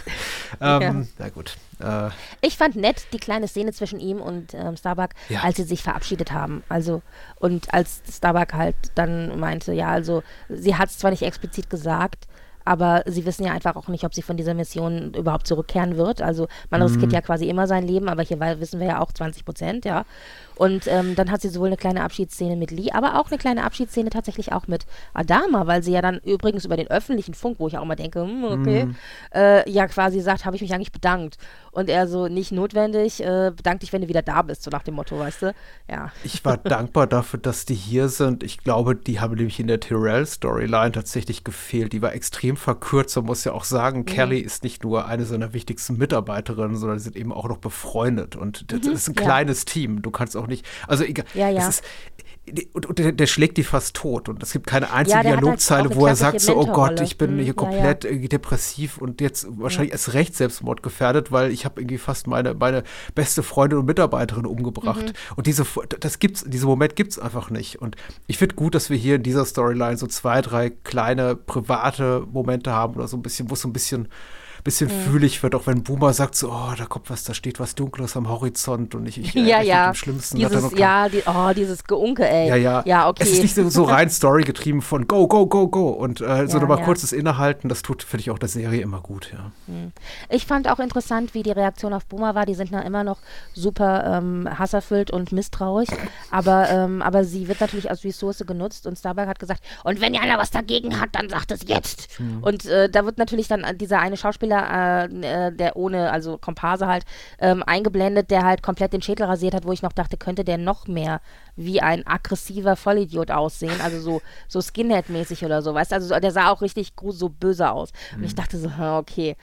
ähm, Ja. Na gut. Äh, Ich fand nett die kleine Szene zwischen ihm und ähm, Starbuck, Ja. als sie sich verabschiedet haben. Also, und als Starbuck halt dann meinte, ja, also, sie hat es zwar nicht explizit gesagt, aber sie wissen ja einfach auch nicht, ob sie von dieser Mission überhaupt zurückkehren wird. Also man mhm. riskiert ja quasi immer sein Leben, aber hier wissen wir ja auch zwanzig Prozent, ja. Und ähm, dann hat sie sowohl eine kleine Abschiedsszene mit Lee, aber auch eine kleine Abschiedsszene tatsächlich auch mit Adama, weil sie ja dann übrigens über den öffentlichen Funk, wo ich auch immer denke, hm, okay, mhm. äh, ja quasi sagt, habe ich mich eigentlich bedankt. Und er so, nicht notwendig, äh, bedank dich, wenn du wieder da bist, so nach dem Motto, weißt du? Ja. Ich war dankbar dafür, dass die hier sind. Ich glaube, die haben nämlich in der Tyrell-Storyline tatsächlich gefehlt. Die war extrem verkürzt. Man muss ja auch sagen, mhm. Kelly ist nicht nur eine seiner wichtigsten Mitarbeiterinnen, sondern sie sind eben auch noch befreundet. Und das mhm. ist ein kleines ja. Team. Du kannst auch nicht, also egal, ja, ja. es ist, und, und der, der schlägt die fast tot und es gibt keine einzige ja, Dialogzeile, halt wo er sagt so, oh Gott, ich bin mhm, hier komplett ja, ja. depressiv und jetzt wahrscheinlich ja. erst recht selbstmordgefährdet, weil ich habe irgendwie fast meine, meine beste Freundin und Mitarbeiterin umgebracht. Mhm. Und diese, das gibt's, diesen Moment gibt's einfach nicht. Und ich finde gut, dass wir hier in dieser Storyline so zwei, drei kleine private Momente haben oder so ein bisschen, wo es so ein bisschen bisschen mhm. fühlig wird, auch wenn Boomer sagt so, oh, da kommt was, da steht was Dunkles am Horizont und ich, ich ja, ja. dem Schlimmsten. Dieses, ja, die, oh, dieses Geunke, ey. Ja, ja. Ja, okay. Es ist nicht so, so rein Story getrieben von go, go, go, go und äh, so ja, nochmal ja. kurzes Innehalten, das tut, finde ich, auch der Serie immer gut, ja. Mhm. Ich fand auch interessant, wie die Reaktion auf Boomer war, die sind na immer noch super ähm, hasserfüllt und misstrauisch, aber, ähm, aber sie wird natürlich als Ressource genutzt und Starbuck hat gesagt, und wenn ihr einer was dagegen hat, dann sagt es jetzt. Mhm. Und äh, da wird natürlich dann dieser eine Schauspieler äh, der ohne, also Komparse halt, ähm, eingeblendet, der halt komplett den Schädel rasiert hat, wo ich noch dachte, könnte der noch mehr wie ein aggressiver Vollidiot aussehen, also so, so Skinhead-mäßig oder so, weißt du, also der sah auch richtig so böse aus. Mhm. Und ich dachte so, okay.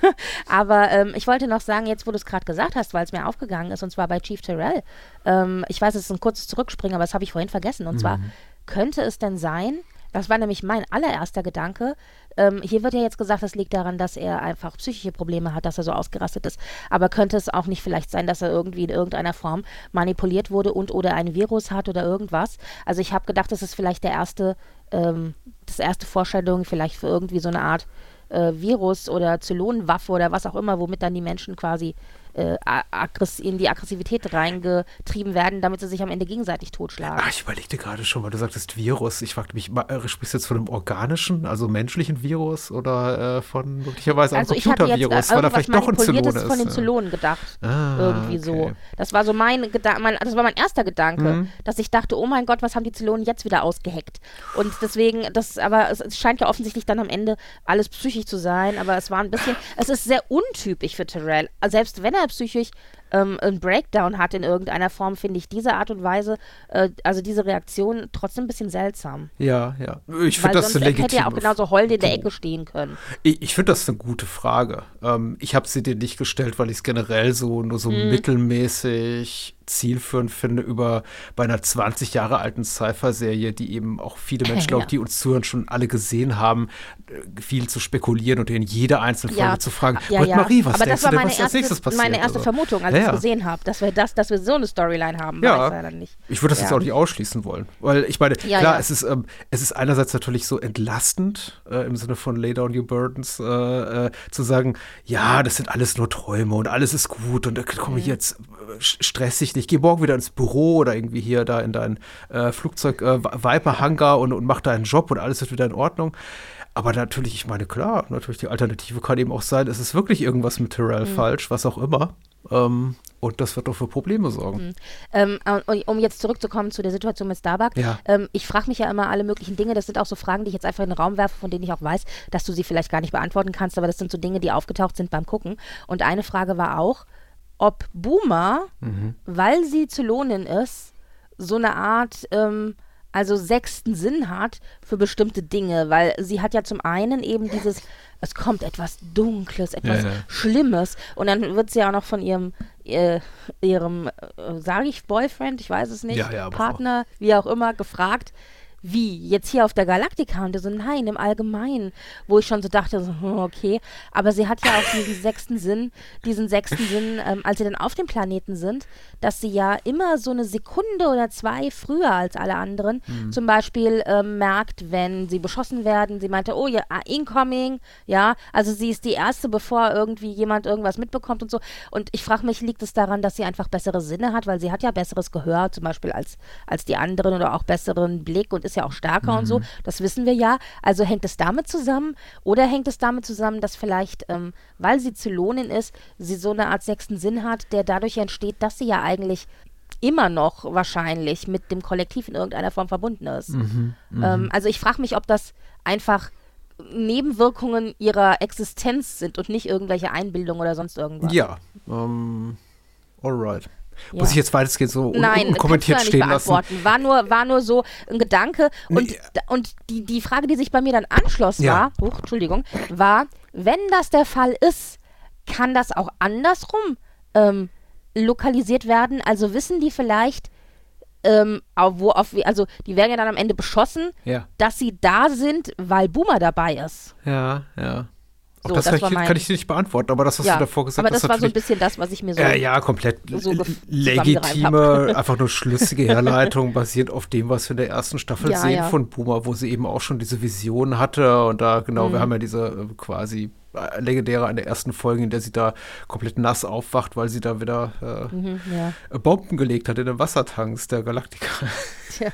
Aber ähm, ich wollte noch sagen, jetzt wo du es gerade gesagt hast, weil es mir aufgegangen ist, und zwar bei Chief Tyrell, ähm, ich weiß, es ist ein kurzes Zurückspringen, aber das habe ich vorhin vergessen, und mhm. zwar, könnte es denn sein, das war nämlich mein allererster Gedanke. Ähm, hier wird ja jetzt gesagt, das liegt daran, dass er einfach psychische Probleme hat, dass er so ausgerastet ist. Aber könnte es auch nicht vielleicht sein, dass er irgendwie in irgendeiner Form manipuliert wurde und oder ein Virus hat oder irgendwas? Also ich habe gedacht, das ist vielleicht der erste, ähm, das erste Vorstellung vielleicht für irgendwie so eine Art äh, Virus oder Zylonenwaffe oder was auch immer, womit dann die Menschen quasi äh, aggress- in die Aggressivität reingetrieben werden, damit sie sich am Ende gegenseitig totschlagen. Ach, ich überlegte gerade schon, weil du sagtest Virus. Ich fragte mich, sprichst du jetzt von einem organischen, also menschlichen Virus oder äh, von möglicherweise einem also Computervirus, weil er vielleicht doch ein Zylon ist. Ich von den Zylonen gedacht. Ah, irgendwie okay. so. Das war so mein Gedanke, mein, das war mein erster Gedanke, mhm. dass ich dachte, oh mein Gott, was haben die Zylonen jetzt wieder ausgeheckt? Und deswegen, das, aber es, es scheint ja offensichtlich dann am Ende alles psychisch zu sein, aber es war ein bisschen, es ist sehr untypisch für Tyrell. Selbst wenn er psychisch ähm, einen Breakdown hat in irgendeiner Form, finde ich diese Art und Weise, äh, also diese Reaktion trotzdem ein bisschen seltsam. Ja, ja. Ich finde das eine legitime hätte ja auch genauso heulend in der Ecke stehen können. Ich, ich finde das eine gute Frage. Ähm, ich habe sie dir nicht gestellt, weil ich es generell so nur so mm. mittelmäßig zielführend finde, über bei einer zwanzig Jahre alten Sci-Fi-Serie, die eben auch viele Menschen, glaube ich, die uns zuhören, schon alle gesehen haben, viel zu spekulieren und in jeder einzelnen Folge ja. zu fragen, ja, ja. Marie, was aber denkst das du war denn, was als nächstes passiert? Meine erste also. Vermutung, als ja, ich es ja. gesehen habe, dass wir das, dass wir so eine Storyline haben, ja. weiß ich leider nicht. Ich würde das ja. jetzt auch nicht ausschließen wollen, weil ich meine, ja, klar, ja. Es, ist, ähm, es ist einerseits natürlich so entlastend, äh, im Sinne von Lay Down Your Burdens, äh, äh, zu sagen, ja, das sind alles nur Träume und alles ist gut und da komm ich mhm. jetzt, äh, stress dich nicht, geh morgen wieder ins Büro oder irgendwie hier da in dein äh, Flugzeug äh, Viper-Hangar und, und mach deinen Job und alles wird wieder in Ordnung. Aber natürlich, ich meine, klar, natürlich die Alternative kann eben auch sein, es ist wirklich irgendwas mit Tyrell mhm. falsch, was auch immer. Ähm, und das wird doch für Probleme sorgen. Mhm. Ähm, um jetzt zurückzukommen zu der Situation mit Starbuck, ja. ähm, ich frage mich ja immer alle möglichen Dinge, das sind auch so Fragen, die ich jetzt einfach in den Raum werfe, von denen ich auch weiß, dass du sie vielleicht gar nicht beantworten kannst, aber das sind so Dinge, die aufgetaucht sind beim Gucken. Und eine Frage war auch, ob Boomer, mhm. weil sie Zylonin ist, so eine Art, ähm, also sechsten Sinn hat für bestimmte Dinge, weil sie hat ja zum einen eben dieses, es kommt etwas Dunkles, etwas ja, ja. Schlimmes und dann wird sie ja auch noch von ihrem, äh, ihrem, äh, sage ich Boyfriend, ich weiß es nicht, ja, ja, Partner, auch. wie auch immer, gefragt, wie, jetzt hier auf der Galaktika? Und so, nein, im Allgemeinen. Wo ich schon so dachte, so, okay. Aber sie hat ja auch diesen sechsten Sinn, diesen sechsten Sinn, ähm, als sie dann auf dem Planeten sind, dass sie ja immer so eine Sekunde oder zwei früher als alle anderen mhm. zum Beispiel ähm, merkt, wenn sie beschossen werden. Sie meinte, oh ja, incoming, ja. Also sie ist die Erste, bevor irgendwie jemand irgendwas mitbekommt und so. Und ich frage mich, liegt es daran, dass sie einfach bessere Sinne hat? Weil sie hat ja besseres Gehör zum Beispiel als, als die anderen oder auch besseren Blick und ist ja auch stärker mhm. und so, das wissen wir ja. Also hängt es damit zusammen oder hängt es damit zusammen, dass vielleicht, ähm, weil sie Zylonin ist, sie so eine Art sechsten Sinn hat, der dadurch entsteht, dass sie ja eigentlich immer noch wahrscheinlich mit dem Kollektiv in irgendeiner Form verbunden ist. Mhm, ähm, also ich frage mich, ob das einfach Nebenwirkungen ihrer Existenz sind und nicht irgendwelche Einbildungen oder sonst irgendwas. Ja, um, alright. Ja. Muss ich jetzt weitestgehend so un- Nein, unkommentiert kannst du stehen ja nicht lassen? beantworten. War nur, war nur so ein Gedanke. Und, Nee. und die, die Frage, die sich bei mir dann anschloss, Ja. war, huch, Entschuldigung, war, wenn das der Fall ist, kann das auch andersrum ähm, lokalisiert werden? Also wissen die vielleicht, ähm, auf, wo auf, also die werden ja dann am Ende beschossen, Ja. dass sie da sind, weil Boomer dabei ist. Ja, ja. Auch So, das, das kann, war ich, mein- kann ich dir nicht beantworten, aber das, was Ja, du davor gesagt aber hast, das war so ein natürlich- bisschen das, was ich mir so... Ja, ja, komplett so l- gef- legitime, einfach nur schlüssige Herleitung, basiert auf dem, was wir in der ersten Staffel Ja, sehen ja. von Boomer, wo sie eben auch schon diese Vision hatte und da, genau, Mhm. wir haben ja diese äh, quasi äh, legendäre in der ersten Folge, in der sie da komplett nass aufwacht, weil sie da wieder äh, Mhm, ja. äh, Bomben gelegt hat in den Wassertanks der Galaktika. Tja.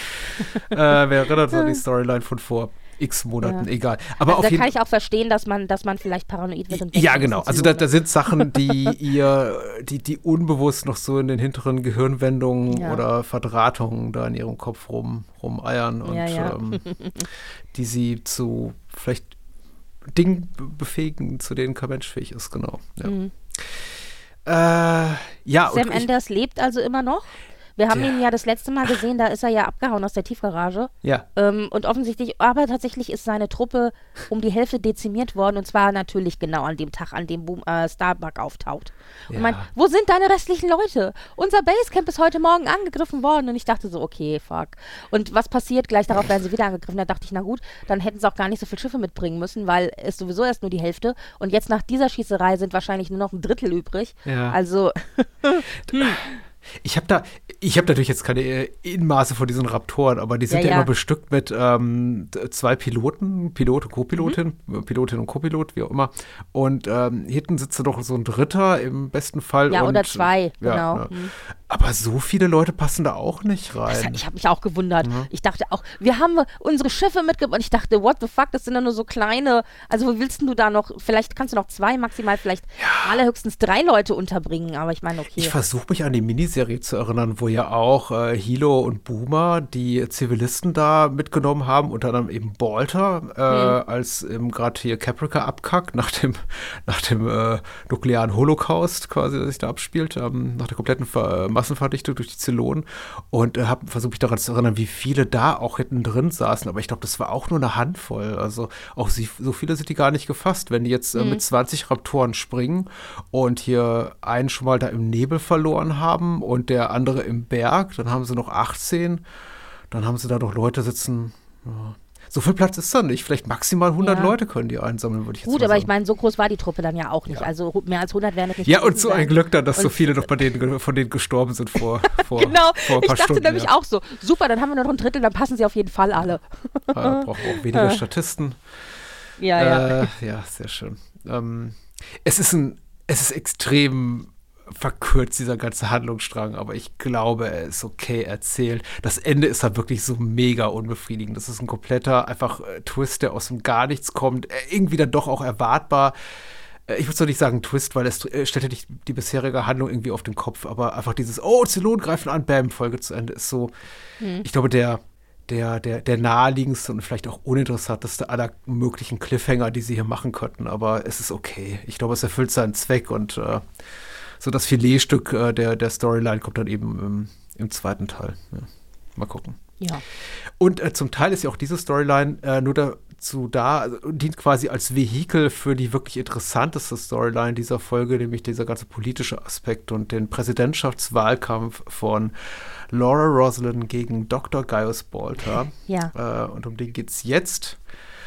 äh, wer erinnert sich an die Storyline von vor x Monaten, Ja. egal. Aber Also auf da jeden kann ich auch verstehen, dass man, dass man vielleicht paranoid wird. Und Ja, denkt, genau. das Also ist da, ein da Zylonen. sind Sachen, die ihr, die, die unbewusst noch so in den hinteren Gehirnwendungen Ja. oder Verdrahtungen da in ihrem Kopf rum, rumeiern und Ja, ja. Ähm, die sie zu vielleicht Dingen be- befähigen, zu denen kein Mensch fähig ist, genau. Ja, Mhm. äh, ja Sam und ich, Anders lebt also immer noch. Wir haben Der- ihn ja das letzte Mal gesehen, da ist er ja abgehauen aus der Tiefgarage. ja, Ähm, und offensichtlich, aber tatsächlich ist seine Truppe um die Hälfte dezimiert worden. Und zwar natürlich genau an dem Tag, an dem Boom, äh, Starbuck auftaucht. Und Ja. meint, wo sind deine restlichen Leute? Unser Basecamp ist heute Morgen angegriffen worden. Und ich dachte so, okay, fuck. Und was passiert? Gleich darauf werden sie wieder angegriffen. Da dachte ich, na gut, dann hätten sie auch gar nicht so viele Schiffe mitbringen müssen, weil es sowieso erst nur die Hälfte. Und jetzt nach dieser Schießerei sind wahrscheinlich nur noch ein Drittel übrig. Ja. Also, Ich habe da, ich habe natürlich jetzt keine äh, Inmaße von diesen Raptoren, aber die sind Ja, ja, ja. immer bestückt mit ähm, d- zwei Piloten, Pilot und Co-Pilotin, Mhm. äh, Pilotin und Co-Pilot, wie auch immer. Und ähm, hinten sitzt noch so ein Dritter im besten Fall. ja, und, oder zwei, ja, genau. ja. Hm. Aber so viele Leute passen da auch nicht Das, rein. ich habe mich auch gewundert. Ich dachte auch, wir haben unsere Schiffe mitgebracht. Ich dachte, what the fuck, das sind ja nur so kleine. Also wo willst denn du da noch, vielleicht kannst du noch zwei, maximal vielleicht allerhöchstens drei Leute unterbringen. Aber ich meine, okay. Ich versuche mich an die Miniserie zu erinnern, wo ja auch äh, Hilo und Boomer die Zivilisten da mitgenommen haben, unter anderem eben Balter, äh, Mhm. als ähm, gerade hier Caprica abkackt, nach dem, nach dem äh, nuklearen Holocaust quasi, das sich da abspielt, ähm, nach der kompletten Ver äh, Massenverdichtung durch die Zylonen und äh, habe versucht mich daran zu erinnern, wie viele da auch hinten drin saßen, aber ich glaube, das war auch nur eine Handvoll, also auch sie, so viele sind die gar nicht gefasst, wenn die jetzt äh, mit zwanzig Raptoren springen und hier einen schon mal da im Nebel verloren haben und der andere im Berg, dann haben sie noch achtzehn, dann haben sie da noch Leute sitzen, ja. So viel Platz ist da nicht. Vielleicht maximal hundert Ja. Leute können die einsammeln, würde ich jetzt Gut, mal aber sagen. ich meine, so groß war die Truppe dann ja auch nicht. Also hu- mehr als hundert werden es nicht Ja, und gewesen so ein sein. Glück dann, dass so Und- viele noch bei denen, ge- von denen gestorben sind vor, vor, Genau, vor ein ich paar dachte Stunden. nämlich ja. auch so, super, dann haben wir nur noch ein Drittel, dann passen sie auf jeden Fall alle. Ja, brauchen wir auch weniger Statisten. Ja, ja. Äh, ja, sehr schön. Ähm, es ist ein, es ist extrem verkürzt, dieser ganze Handlungsstrang, aber ich glaube, er ist okay erzählt. Das Ende ist da wirklich so mega unbefriedigend. Das ist ein kompletter, einfach äh, Twist, der aus dem Gar nichts kommt. Äh, irgendwie dann doch auch erwartbar. Äh, ich würde zwar nicht sagen Twist, weil es äh, stellt ja nicht die bisherige Handlung irgendwie auf den Kopf, aber einfach dieses, oh, Zylonen greifen an, bam, Folge zu Ende, ist so, ich glaube, der Der, der, der naheliegendste und vielleicht auch uninteressanteste aller möglichen Cliffhanger, die sie hier machen könnten. Aber es ist okay. Ich glaube, es erfüllt seinen Zweck und äh, so das Filetstück äh, der, der Storyline kommt dann eben im, im zweiten Teil. Ja. Mal gucken. Ja. Und äh, zum Teil ist ja auch diese Storyline äh, nur dazu da, also, dient quasi als Vehikel für die wirklich interessanteste Storyline dieser Folge, nämlich dieser ganze politische Aspekt und den Präsidentschaftswahlkampf von Laura Roslin gegen Doktor Gaius Balter. Ja. Äh, und um den geht's jetzt.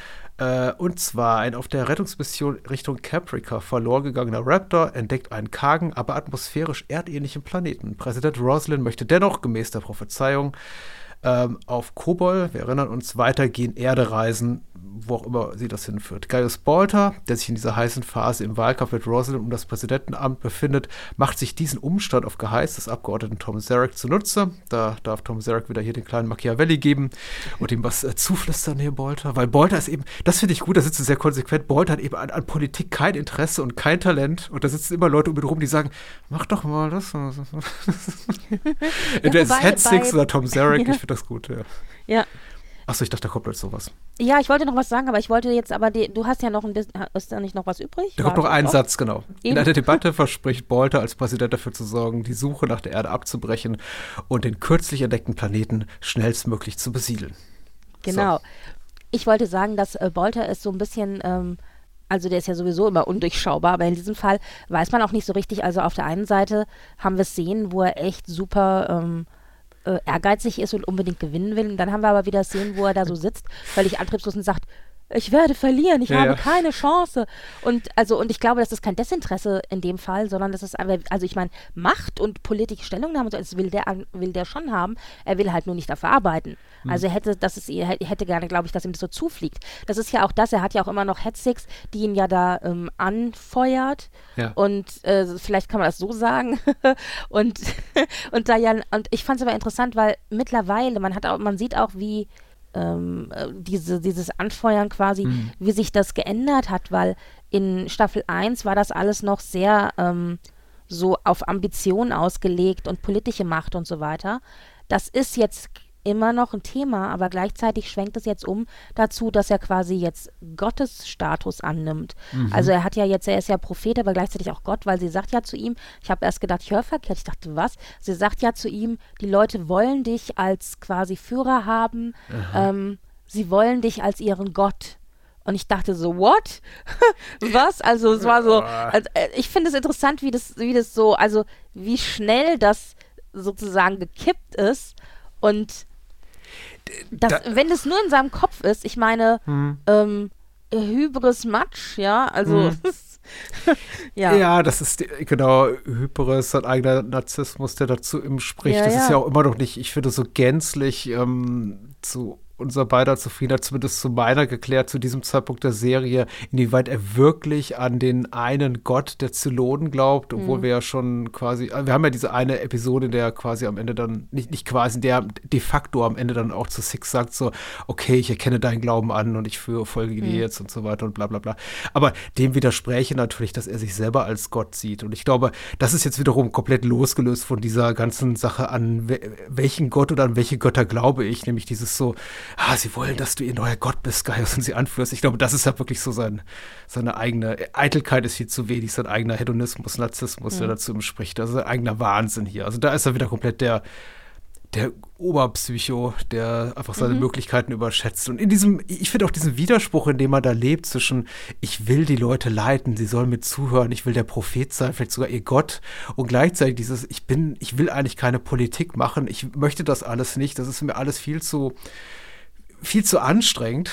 Äh, und zwar ein auf der Rettungsmission Richtung Caprica verloren gegangener Raptor entdeckt einen kargen, aber atmosphärisch erdähnlichen Planeten. Präsident Roslin möchte dennoch, gemäß der Prophezeiung, ähm, auf Kobol, wir erinnern uns, weitergehen, Erde reisen, wo auch immer sie das hinführt. Gaius Balter, der sich in dieser heißen Phase im Wahlkampf mit Rosalind um das Präsidentenamt befindet, macht sich diesen Umstand auf Geheiß des Abgeordneten Tom Zarek zunutze. Da darf Tom Zarek wieder hier den kleinen Machiavelli geben und ihm was äh, zuflüstern hier, Balter. Weil Balter ist eben, das finde ich gut, da sitzt er sehr konsequent, Balter hat eben an, an Politik kein Interesse und kein Talent und da sitzen immer Leute um ihn rum, die sagen, mach doch mal das. Entweder ist es Hetzix oder Tom Zarek, ich finde das gut, ja. Ja. Achso, ich dachte, da kommt jetzt sowas. Ja, ich wollte noch was sagen, aber ich wollte jetzt, aber die, du hast ja noch ein bisschen, ist da nicht noch was übrig? Da kommt noch ein Satz, genau. Eben. In einer Debatte verspricht Balter als Präsident dafür zu sorgen, die Suche nach der Erde abzubrechen und den kürzlich entdeckten Planeten schnellstmöglich zu besiedeln. Genau. So. Ich wollte sagen, dass äh, Balter ist so ein bisschen, ähm, also der ist ja sowieso immer undurchschaubar, aber in diesem Fall weiß man auch nicht so richtig. Also auf der einen Seite haben wir Szenen, wo er echt super ähm, äh, ehrgeizig ist und unbedingt gewinnen will. Und dann haben wir aber wieder Szenen, wo er da so sitzt, völlig antriebslos und sagt, ich werde verlieren, ich ja, habe ja. keine Chance. Und also, und ich glaube, das ist kein Desinteresse in dem Fall, sondern das ist einfach, also ich meine, Macht und politische Stellungnahme und so, das will der, will der schon haben, er will halt nur nicht dafür arbeiten. Hm. Also er hätte, das ist, er hätte gerne, glaube ich, dass ihm das so zufliegt. Das ist ja auch das, er hat ja auch immer noch Hetzix, die ihn ja da ähm, anfeuert. Ja. Und äh, vielleicht kann man das so sagen. und, und da ja, und ich fand es aber interessant, weil mittlerweile, man hat auch, man sieht auch, wie Ähm, diese, dieses Anfeuern quasi, mhm. wie sich das geändert hat, weil in Staffel eins war das alles noch sehr ähm, so auf Ambition ausgelegt und politische Macht und so weiter. Das ist jetzt immer noch ein Thema, aber gleichzeitig schwenkt es jetzt um dazu, dass er quasi jetzt Gottes Status annimmt. Mhm. Also er hat ja jetzt, er ist ja Prophet, aber gleichzeitig auch Gott, weil sie sagt ja zu ihm, ich habe erst gedacht, ich höre verkehrt, ich dachte, was? Sie sagt ja zu ihm, die Leute wollen dich als quasi Führer haben, ähm, sie wollen dich als ihren Gott. Und ich dachte so, what? Was? Also es war so, also, ich finde es interessant, wie das, wie das so, also wie schnell das sozusagen gekippt ist und das, da, wenn es nur in seinem Kopf ist, ich meine, hm. ähm, Hybris Matsch, ja, also hm. ja. ja, das ist, genau, Hybris, ein eigener Narzissmus, der dazu ihm spricht. Ja, das ja. ist ja auch immer noch nicht, ich finde, so gänzlich ähm, zu unser beider Zufriedenheit, zumindest zu meiner geklärt, zu diesem Zeitpunkt der Serie, inwieweit er wirklich an den einen Gott der Zylonen glaubt, obwohl mhm. wir ja schon quasi, wir haben ja diese eine Episode, in der er quasi am Ende dann, nicht, nicht quasi, in der de facto am Ende dann auch zu Six sagt so, okay, ich erkenne deinen Glauben an und ich für, folge dir mhm. jetzt und so weiter und bla bla bla. Aber dem widerspräche natürlich, dass er sich selber als Gott sieht. Und ich glaube, das ist jetzt wiederum komplett losgelöst von dieser ganzen Sache, an welchen Gott oder an welche Götter glaube ich, nämlich dieses so, ah, sie wollen, dass du ihr neuer Gott bist, Gaius, und sie anführst. Ich glaube, das ist ja wirklich so sein, seine eigene Eitelkeit ist viel zu wenig, sein eigener Hedonismus, Narzissmus, mhm. der dazu ihm spricht. Also sein eigener Wahnsinn hier. Also da ist er wieder komplett der, der Oberpsycho, der einfach seine mhm. Möglichkeiten überschätzt. Und in diesem, ich finde auch diesen Widerspruch, in dem er da lebt, zwischen ich will die Leute leiten, sie sollen mir zuhören, ich will der Prophet sein, vielleicht sogar ihr Gott, und gleichzeitig dieses, ich bin, ich will eigentlich keine Politik machen, ich möchte das alles nicht, das ist mir alles viel zu viel zu anstrengend.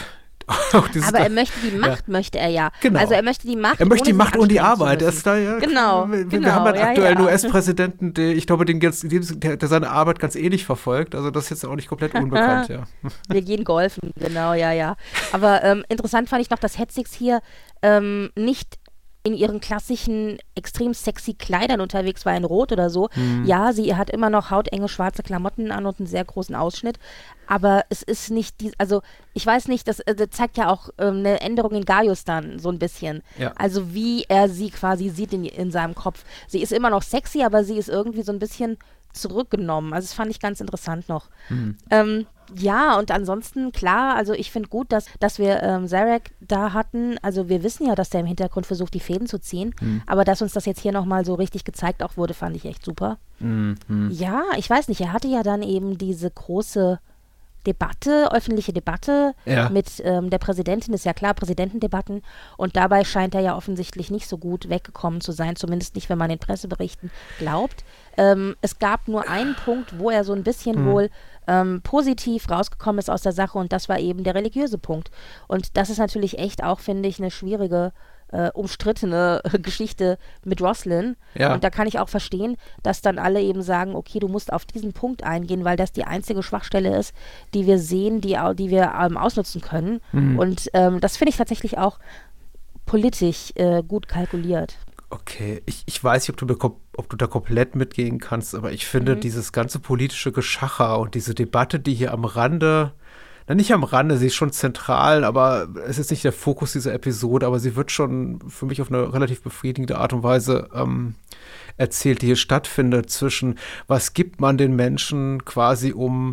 Aber er möchte die Macht, ja. möchte er ja. Genau. Also er möchte die Macht. Er möchte die Macht und die Arbeit. Er ist da, ja, genau. Wir, genau. wir haben einen ja, aktuellen ja. U S-Präsidenten, der, ich glaube, den jetzt, der, der seine Arbeit ganz ähnlich verfolgt. Also das ist jetzt auch nicht komplett unbekannt, ja. Wir gehen golfen, genau, ja, ja. Aber ähm, interessant fand ich noch, dass Hetzix hier ähm, nicht in ihren klassischen, extrem sexy Kleidern unterwegs war, in Rot oder so. Hm. Ja, sie hat immer noch hautenge schwarze Klamotten an und einen sehr großen Ausschnitt. Aber es ist nicht, die, also ich weiß nicht, das, das zeigt ja auch ähm, eine Änderung in Gaius dann so ein bisschen. Ja. Also wie er sie quasi sieht in, in seinem Kopf. Sie ist immer noch sexy, aber sie ist irgendwie so ein bisschen zurückgenommen. Also das fand ich ganz interessant noch. Hm. Ähm, Ja, und ansonsten, klar, also ich finde gut, dass, dass wir ähm, Zarek da hatten. Also wir wissen ja, dass der im Hintergrund versucht, die Fäden zu ziehen. Mhm. Aber dass uns das jetzt hier nochmal so richtig gezeigt auch wurde, fand ich echt super. Mhm. Ja, ich weiß nicht, er hatte ja dann eben diese große Debatte, öffentliche Debatte ja. mit ähm, der Präsidentin, ist ja klar, Präsidentendebatten. Und dabei scheint er ja offensichtlich nicht so gut weggekommen zu sein, zumindest nicht, wenn man den Presseberichten glaubt. Ähm, es gab nur einen Punkt, wo er so ein bisschen mhm. wohl ähm, positiv rausgekommen ist aus der Sache, und das war eben der religiöse Punkt. Und das ist natürlich echt auch, finde ich, eine schwierige äh, umstrittene Geschichte mit Roslin. Ja. Und da kann ich auch verstehen, dass dann alle eben sagen, okay, du musst auf diesen Punkt eingehen, weil das die einzige Schwachstelle ist, die wir sehen, die, au- die wir ähm, ausnutzen können. Mhm. Und ähm, das finde ich tatsächlich auch politisch äh, gut kalkuliert. Okay, ich, ich weiß nicht, ob du, da kom- ob du da komplett mitgehen kannst, aber ich finde Mhm. dieses ganze politische Geschacher und diese Debatte, die hier am Rande, na nicht am Rande, sie ist schon zentral, aber es ist nicht der Fokus dieser Episode, aber sie wird schon für mich auf eine relativ befriedigende Art und Weise ähm, erzählt, die hier stattfindet, zwischen was gibt man den Menschen quasi, um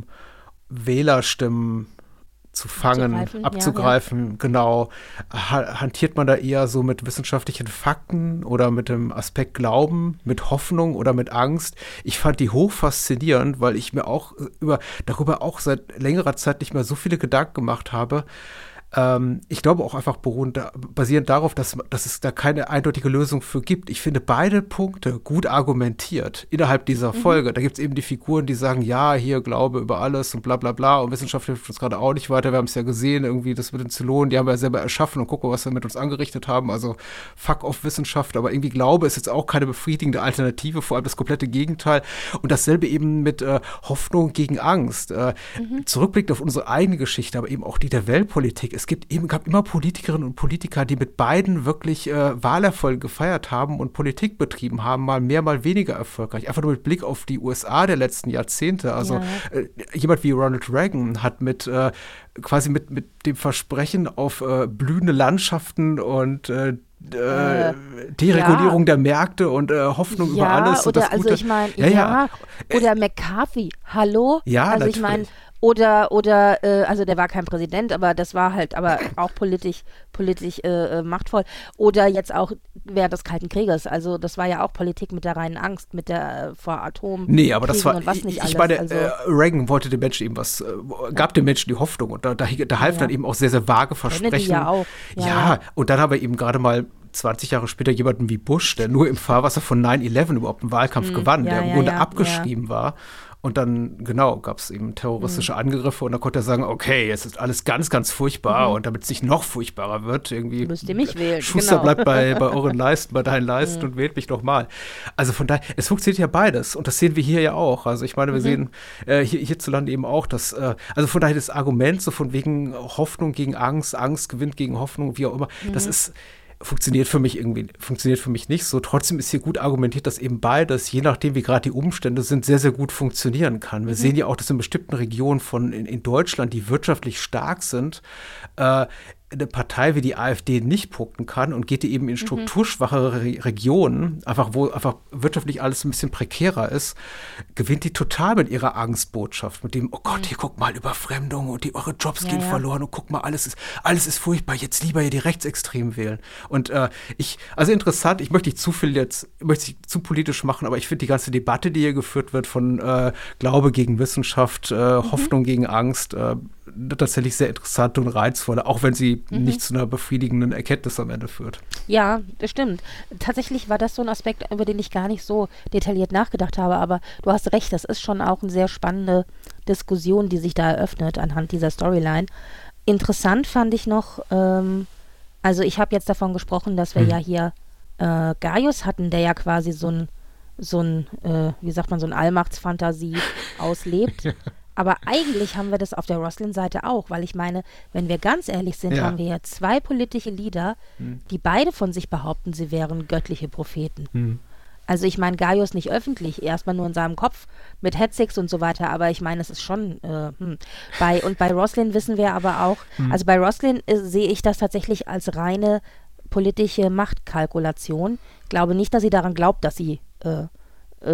Wählerstimmen zu fangen, Abzugreifen, abzugreifen, ja, genau. Ha hantiert man da eher so mit wissenschaftlichen Fakten oder mit dem Aspekt Glauben, mit Hoffnung oder mit Angst? Ich fand die hoch faszinierend, weil ich mir auch über, darüber auch seit längerer Zeit nicht mehr so viele Gedanken gemacht habe. Ähm, ich glaube auch einfach beruhend, basierend darauf, dass, dass es da keine eindeutige Lösung für gibt. Ich finde beide Punkte gut argumentiert innerhalb dieser Mhm. Folge. Da gibt es eben die Figuren, die sagen, ja, hier Glaube über alles und bla bla bla und Wissenschaft hilft uns gerade auch nicht weiter. Wir haben es ja gesehen, irgendwie das mit den Zylonen, die haben wir ja selber erschaffen und gucken, was wir mit uns angerichtet haben. Also fuck off Wissenschaft, aber irgendwie Glaube ist jetzt auch keine befriedigende Alternative, vor allem das komplette Gegenteil. Und dasselbe eben mit äh, Hoffnung gegen Angst. Äh, Mhm. Zurückblickt auf unsere eigene Geschichte, aber eben auch die der Weltpolitik. Es gibt eben, gab immer Politikerinnen und Politiker, die mit beiden wirklich äh, Wahlerfolge gefeiert haben und Politik betrieben haben, mal mehr, mal weniger erfolgreich. Einfach nur mit Blick auf die U S A der letzten Jahrzehnte. Also Ja. äh, jemand wie Ronald Reagan hat mit äh, quasi mit, mit dem Versprechen auf äh, blühende Landschaften und äh, äh, Äh, Deregulierung ja. der Märkte und äh, Hoffnung über alles. Und oder das also Gute. ich meine, Ja, ja, ja. oder McCarthy, hallo? Ja, also ich meine, natürlich. oder, oder, äh, also der war kein Präsident, aber das war halt aber auch politisch, politisch äh, äh, machtvoll. Oder jetzt auch während des Kalten Krieges, also das war ja auch Politik mit der reinen Angst, mit der äh, vor Atom. Nee, aber das Kriegen war, und was ich, nicht ich alles. meine, also, äh, Reagan wollte den Menschen eben was, äh, gab den Menschen die Hoffnung und da, da, da half Ja. dann eben auch sehr, sehr vage Kennedy Versprechen. ja auch. Ja, Ja, ja. und dann haben wir eben gerade mal zwanzig Jahre später jemanden wie Bush, der nur im Fahrwasser von neun elf überhaupt einen Wahlkampf Hm, gewann, ja, der im ja, Grunde ja, abgeschrieben war. Und dann, genau, gab es eben terroristische Hm. Angriffe und dann konnte er sagen, okay, jetzt ist alles ganz, ganz furchtbar und damit es nicht noch furchtbarer wird, irgendwie Müsst ihr mich wählen, Schuster genau. bleibt bei, bei euren Leisten, bei deinen Leisten und wählt mich doch mal. Also von daher, es funktioniert ja beides und das sehen wir hier ja auch. Also ich meine, wir sehen äh, hier, hierzulande eben auch, dass, äh, also von daher das Argument so von wegen Hoffnung gegen Angst, Angst gewinnt gegen Hoffnung, wie auch immer, das ist funktioniert für mich irgendwie, funktioniert für mich nicht so. Trotzdem ist hier gut argumentiert, dass eben beides, je nachdem, wie gerade die Umstände sind, sehr, sehr gut funktionieren kann. Wir sehen ja auch, dass in bestimmten Regionen von in, in Deutschland, die wirtschaftlich stark sind, äh, eine Partei wie die AfD nicht punkten kann und geht die eben in strukturschwachere Re Regionen, einfach wo einfach wirtschaftlich alles ein bisschen prekärer ist, gewinnt die total mit ihrer Angstbotschaft, mit dem, oh Gott, hier guck mal, Überfremdung und die, eure Jobs Ja, gehen ja. verloren und guck mal, alles ist, alles ist furchtbar, jetzt lieber hier die Rechtsextremen wählen. Und äh, ich, also interessant, ich möchte nicht zu viel jetzt, ich möchte nicht zu politisch machen, aber ich finde die ganze Debatte, die hier geführt wird von äh, Glaube gegen Wissenschaft, äh, Hoffnung gegen Angst, äh, tatsächlich sehr interessant und reizvoll, auch wenn sie nicht zu einer befriedigenden Erkenntnis am Ende führt. Ja, das stimmt. Tatsächlich war das so ein Aspekt, über den ich gar nicht so detailliert nachgedacht habe, aber du hast recht, das ist schon auch eine sehr spannende Diskussion, die sich da eröffnet anhand dieser Storyline. Interessant fand ich noch, ähm, also ich habe jetzt davon gesprochen, dass wir Mhm. ja hier äh, Gaius hatten, der ja quasi so ein, so ein, äh, wie sagt man, so ein Allmachtsfantasie auslebt. Aber eigentlich haben wir das auf der Roslin-Seite auch, weil ich meine, wenn wir ganz ehrlich sind, Ja. haben wir ja zwei politische Leader, Mhm. die beide von sich behaupten, sie wären göttliche Propheten. Mhm. Also ich meine, Gaius nicht öffentlich, erstmal nur in seinem Kopf mit Hetzix und so weiter, aber ich meine, es ist schon äh, hm. bei und bei Roslin wissen wir aber auch, also bei Roslin äh, sehe ich das tatsächlich als reine politische Machtkalkulation. Ich glaube nicht, dass sie daran glaubt, dass sie äh, äh,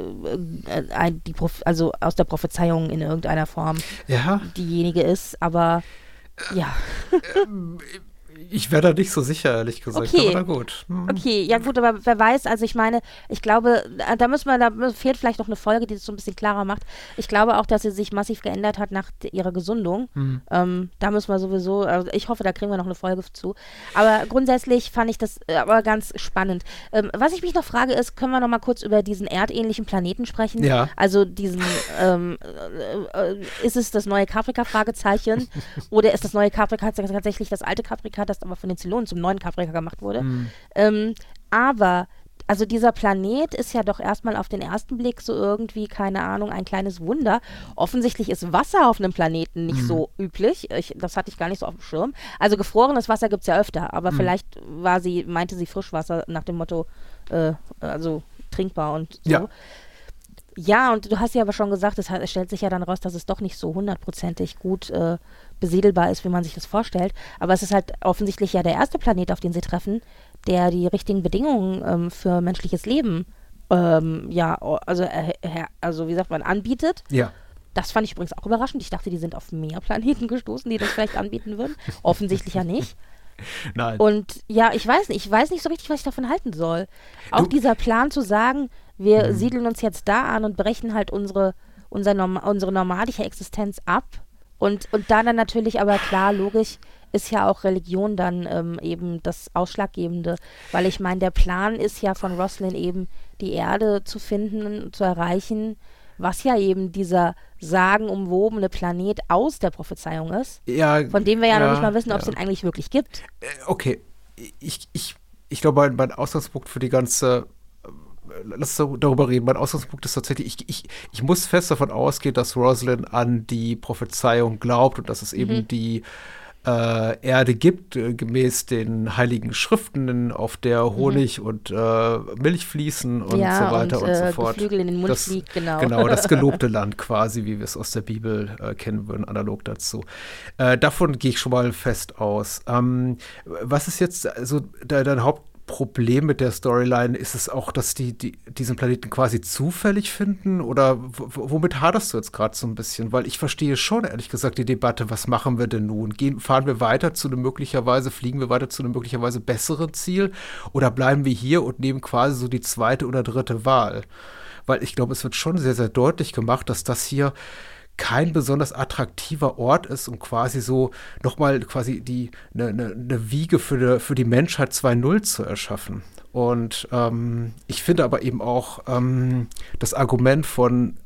äh, ein, die Proph also aus der Prophezeiung in irgendeiner Form Ja, diejenige ist, aber ja. ich wäre da nicht so sicher, ehrlich gesagt, Okay. aber na gut. Mhm. Okay, ja gut, aber wer weiß, also ich meine, ich glaube, da- da müssen wir, da fehlt vielleicht noch eine Folge, die das so ein bisschen klarer macht. Ich glaube auch, dass sie sich massiv geändert hat nach d- ihrer Gesundung. Mhm. Ähm, da müssen wir sowieso, also ich hoffe, da kriegen wir noch eine Folge zu. Aber grundsätzlich fand ich das äh, aber ganz spannend. Ähm, was ich mich noch frage ist, können wir noch mal kurz über diesen erdähnlichen Planeten sprechen? Ja. Also diesen, ähm, äh, äh, ist es das neue Caprica-Fragezeichen oder ist das neue Caprica tatsächlich das alte Caprica hat, das aber von den Zylonen zum neuen Caprica gemacht wurde. Mhm. Ähm, aber also dieser Planet ist ja doch erstmal auf den ersten Blick so irgendwie, keine Ahnung, ein kleines Wunder. Offensichtlich ist Wasser auf einem Planeten nicht Mhm. so üblich. Ich, das hatte ich gar nicht so auf dem Schirm. Also gefrorenes Wasser gibt es ja öfter, aber Mhm. vielleicht war sie, meinte sie Frischwasser nach dem Motto, äh, also trinkbar und so. Ja. Ja, und du hast ja aber schon gesagt, es, hat, es stellt sich ja dann raus, dass es doch nicht so hundertprozentig gut äh, besiedelbar ist, wie man sich das vorstellt. Aber es ist halt offensichtlich ja der erste Planet, auf den sie treffen, der die richtigen Bedingungen ähm, für menschliches Leben ähm, ja, o- also, äh, her- also wie sagt man, anbietet. Ja. Das fand ich übrigens auch überraschend. Ich dachte, die sind auf mehr Planeten gestoßen, die das vielleicht anbieten würden. Offensichtlich ja nicht. Nein. Und ja, ich weiß nicht, ich weiß nicht so richtig, was ich davon halten soll. Auch Du- dieser Plan zu sagen, wir Mhm. siedeln uns jetzt da an und brechen halt unsere, unser Norm unsere normalische Existenz ab. Und, und da dann natürlich, aber klar, logisch, ist ja auch Religion dann ähm, eben das Ausschlaggebende. Weil ich meine, der Plan ist ja von Roslin eben, die Erde zu finden, zu erreichen, was ja eben dieser sagenumwobene Planet aus der Prophezeiung ist, Ja, von dem wir ja, noch nicht mal wissen, ob es ja. den eigentlich wirklich gibt. Äh, Okay, ich, ich, ich glaube, mein, mein Ausgangspunkt für die ganze, äh, lass uns darüber reden, mein Ausgangspunkt ist tatsächlich, ich, ich, ich muss fest davon ausgehen, dass Roslin an die Prophezeiung glaubt und dass es eben Mhm. die äh, Erde gibt, äh, gemäß den heiligen Schriften, auf der Honig und äh, Milch fließen und ja, so weiter und, und, so äh, fort. Geflügel in den Mund das, fliegt, genau. Genau, das gelobte Land quasi, wie wir es aus der Bibel äh, kennen würden, analog dazu. Äh, davon gehe ich schon mal fest aus. Ähm, was ist jetzt also de dein Hauptproblem mit der Storyline? Ist es auch, dass die, die diesen Planeten quasi zufällig finden? Oder w- womit haderst du jetzt gerade so ein bisschen? Weil ich verstehe schon, ehrlich gesagt, die Debatte, was machen wir denn nun? Gehen, fahren wir weiter zu einem möglicherweise, fliegen wir weiter zu einem möglicherweise besseren Ziel? Oder bleiben wir hier und nehmen quasi so die zweite oder dritte Wahl? Weil ich glaube, es wird schon sehr, sehr deutlich gemacht, dass das hier kein besonders attraktiver Ort ist, um quasi so nochmal quasi die eine ne, ne Wiege für, de, für die Menschheit zwei Punkt null zu erschaffen. Und ähm, ich finde aber eben auch ähm, das Argument von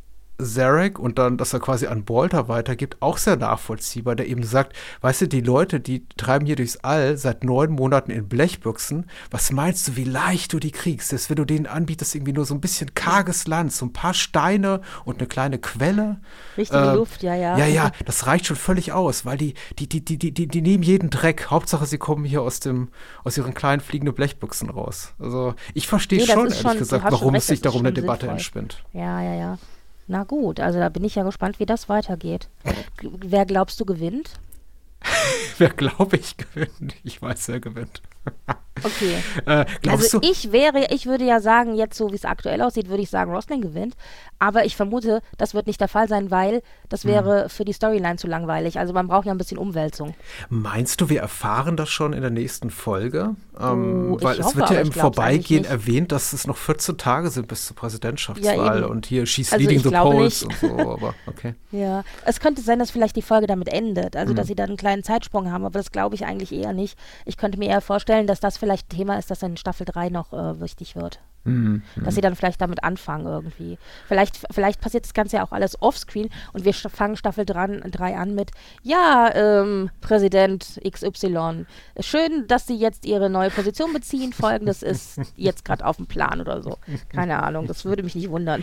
Zarek und dann, dass er quasi an Bolter weitergibt, auch sehr nachvollziehbar, der eben sagt, weißt du, die Leute, die treiben hier durchs All seit neun Monaten in Blechbüchsen, was meinst du, wie leicht du die kriegst? Das, wenn du denen anbietest, irgendwie nur so ein bisschen karges Land, so ein paar Steine und eine kleine Quelle. Richtige äh, Luft, ja, ja. Ja, ja, das reicht schon völlig aus, weil die, die, die, die, die, die, die nehmen jeden Dreck. Hauptsache, sie kommen hier aus dem, aus ihren kleinen fliegenden Blechbüchsen raus. Also ich verstehe Nee, das schon, ist ehrlich schon- du gesagt, hast schon warum recht, es sich das ist darum eine schon Debatte sinnvoll. entspinnt. Ja, ja, ja. Na gut, also da bin ich ja gespannt, wie das weitergeht. G- Wer glaubst du gewinnt? Wer glaube ich gewinnt? Ich weiß, wer gewinnt. Okay. Äh, glaubst Also du? ich wäre, ich würde ja sagen, jetzt so wie es aktuell aussieht, würde ich sagen, Roslin gewinnt. Aber ich vermute, das wird nicht der Fall sein, weil das Hm. wäre für die Storyline zu langweilig. Also man braucht ja ein bisschen Umwälzung. Meinst du, wir erfahren das schon in der nächsten Folge? Ähm, Oh, ich weil es hoffe, wird ja aber im ich glaub's Vorbeigehen eigentlich nicht. erwähnt, dass es noch vierzehn Tage sind bis zur Präsidentschaftswahl Ja, eben. und hier she's Also leading ich the glaube polls nicht. und so, aber okay. Ja, es könnte sein, dass vielleicht die Folge damit endet, also Mhm. dass sie dann einen kleinen Zeitsprung haben, aber das glaube ich eigentlich eher nicht. Ich könnte mir eher vorstellen, dass das vielleicht ein Thema ist, das in Staffel drei noch äh, wichtig wird. Mhm. Dass sie dann vielleicht damit anfangen irgendwie. Vielleicht, vielleicht passiert das Ganze ja auch alles offscreen und wir sta- fangen Staffel drei an mit, ja, ähm, Präsident X Y, schön, dass Sie jetzt Ihre neue Position beziehen, folgendes ist jetzt gerade auf dem Plan oder so. Keine Ahnung, das würde mich nicht wundern.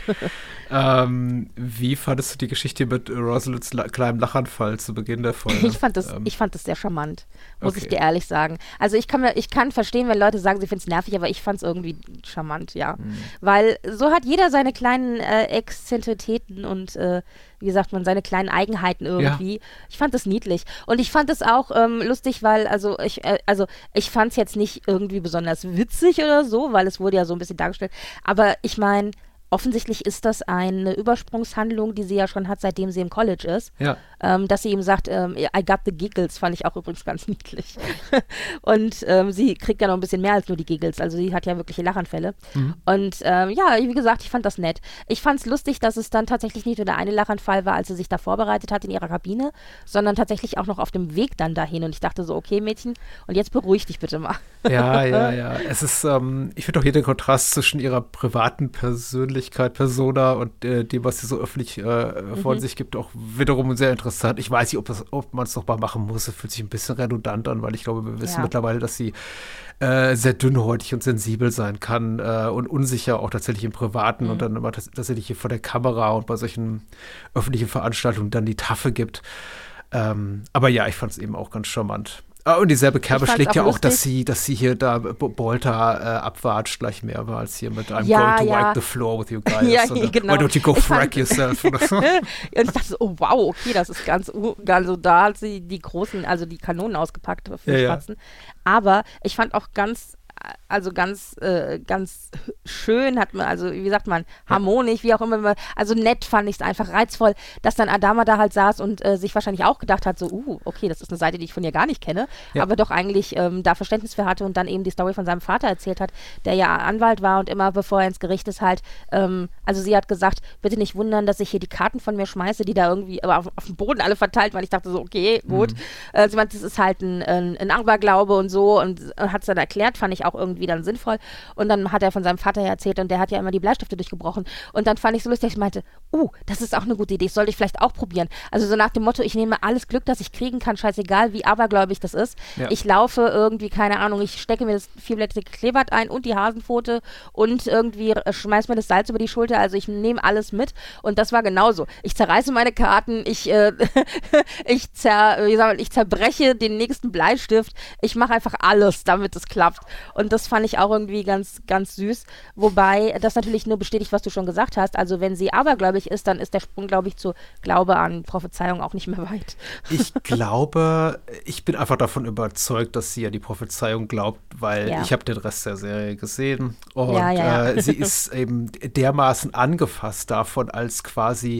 Ähm, wie fandest du die Geschichte mit Rosalinds la kleinem Lachanfall zu Beginn der Folge? Ich fand das, Ähm, ich fand das sehr charmant, muss okay. ich dir ehrlich sagen. Also ich kann mir, ich kann verstehen, wenn Leute sagen, sie finden es nervig, aber ich fand es irgendwie charmant, ja. Mhm. Weil so hat jeder seine kleinen äh, Exzentrizitäten und äh, wie sagt man, seine kleinen Eigenheiten irgendwie. Ich fand das niedlich. Und ich fand es auch ähm, lustig, weil, also ich, äh, also ich fand es jetzt nicht irgendwie besonders witzig oder so, weil es wurde ja so ein bisschen dargestellt. Aber ich meine, offensichtlich ist das eine Übersprungshandlung, die sie ja schon hat, seitdem sie im College ist. Ja. Ähm, dass sie ihm sagt, ähm, I got the giggles, fand ich auch übrigens ganz niedlich. Und ähm, sie kriegt ja noch ein bisschen mehr als nur die Giggles, also sie hat ja wirkliche Lachanfälle. Mhm. Und ähm, ja, wie gesagt, ich fand das nett. Ich fand es lustig, dass es dann tatsächlich nicht nur der eine Lachanfall war, als sie sich da vorbereitet hat in ihrer Kabine, sondern tatsächlich auch noch auf dem Weg dann dahin. Und ich dachte so, okay Mädchen, und jetzt beruhig dich bitte mal. Ja, ja, ja. Es ist, ähm, ich finde auch hier den Kontrast zwischen ihrer privaten Persönlichkeit Persönlichkeit, Persona und äh, dem, was sie so öffentlich äh, von mhm. sich gibt, auch wiederum sehr interessant. Ich weiß nicht, ob, das, ob man es noch mal machen muss. Es fühlt sich ein bisschen redundant an, weil ich glaube, wir wissen ja. mittlerweile, dass sie äh, sehr dünnhäutig und sensibel sein kann äh, und unsicher auch tatsächlich im Privaten mhm. und dann immer tats- tatsächlich hier vor der Kamera und bei solchen öffentlichen Veranstaltungen dann die Taffe gibt. Ähm, aber ja, ich fand es eben auch ganz charmant. Ah, und dieselbe Kerbe schlägt ja auch, dass sie, dass sie hier da Bolter äh, abwatscht, gleich mehrmals hier mit I'm ja, going to ja. wipe the floor with you guys. ja, und, genau. Why don't you go ich frack yourself? Oder so. Und ich dachte so, oh wow, okay, das ist ganz, also da hat sie die großen, also die Kanonen ausgepackt für ja, Spatzen. Ja. Aber ich fand auch ganz, also ganz, äh, ganz schön hat man, also wie sagt man, harmonisch, wie auch immer, also nett fand ich es einfach, reizvoll, dass dann Adama da halt saß und äh, sich wahrscheinlich auch gedacht hat, so, uh, okay, das ist eine Seite, die ich von ihr gar nicht kenne, ja. aber doch eigentlich ähm, da Verständnis für hatte und dann eben die Story von seinem Vater erzählt hat, der ja Anwalt war und immer, bevor er ins Gericht ist, halt, ähm, also sie hat gesagt, bitte nicht wundern, dass ich hier die Karten von mir schmeiße, die da irgendwie aber auf, auf dem Boden alle verteilt waren. Ich dachte so, okay, gut. Mhm. Äh, sie meint, das ist halt ein, ein, ein Aberglaube und so und äh, hat es dann erklärt, fand ich auch irgendwie dann sinnvoll. Und dann hat er von seinem Vater erzählt und der hat ja immer die Bleistifte durchgebrochen. Und dann fand ich so lustig, ich meinte, uh, das ist auch eine gute Idee, das sollte ich vielleicht auch probieren. Also so nach dem Motto, ich nehme alles Glück, das ich kriegen kann, scheißegal, wie abergläubig das ist. Ja. Ich laufe irgendwie, keine Ahnung, ich stecke mir das vierblättrige Kleeblatt ein und die Hasenpfote und irgendwie äh, schmeiß mir das Salz über die Schulter. Also ich nehme alles mit. Und das war genauso. Ich zerreiße meine Karten, ich, äh, ich, zer, wie sagen wir, ich zerbreche den nächsten Bleistift. Ich mache einfach alles, damit es klappt. Und das fand ich auch irgendwie ganz, ganz süß. Wobei das natürlich nur bestätigt, was du schon gesagt hast. Also wenn sie abergläubig ist, dann ist der Sprung, glaube ich, zu Glaube an Prophezeiung auch nicht mehr weit. Ich glaube, ich bin einfach davon überzeugt, dass sie ja die Prophezeiung glaubt, weil ja. ich habe den Rest der Serie gesehen. Und ja, ja, ja. Äh, sie ist eben dermaßen angefasst davon, als quasi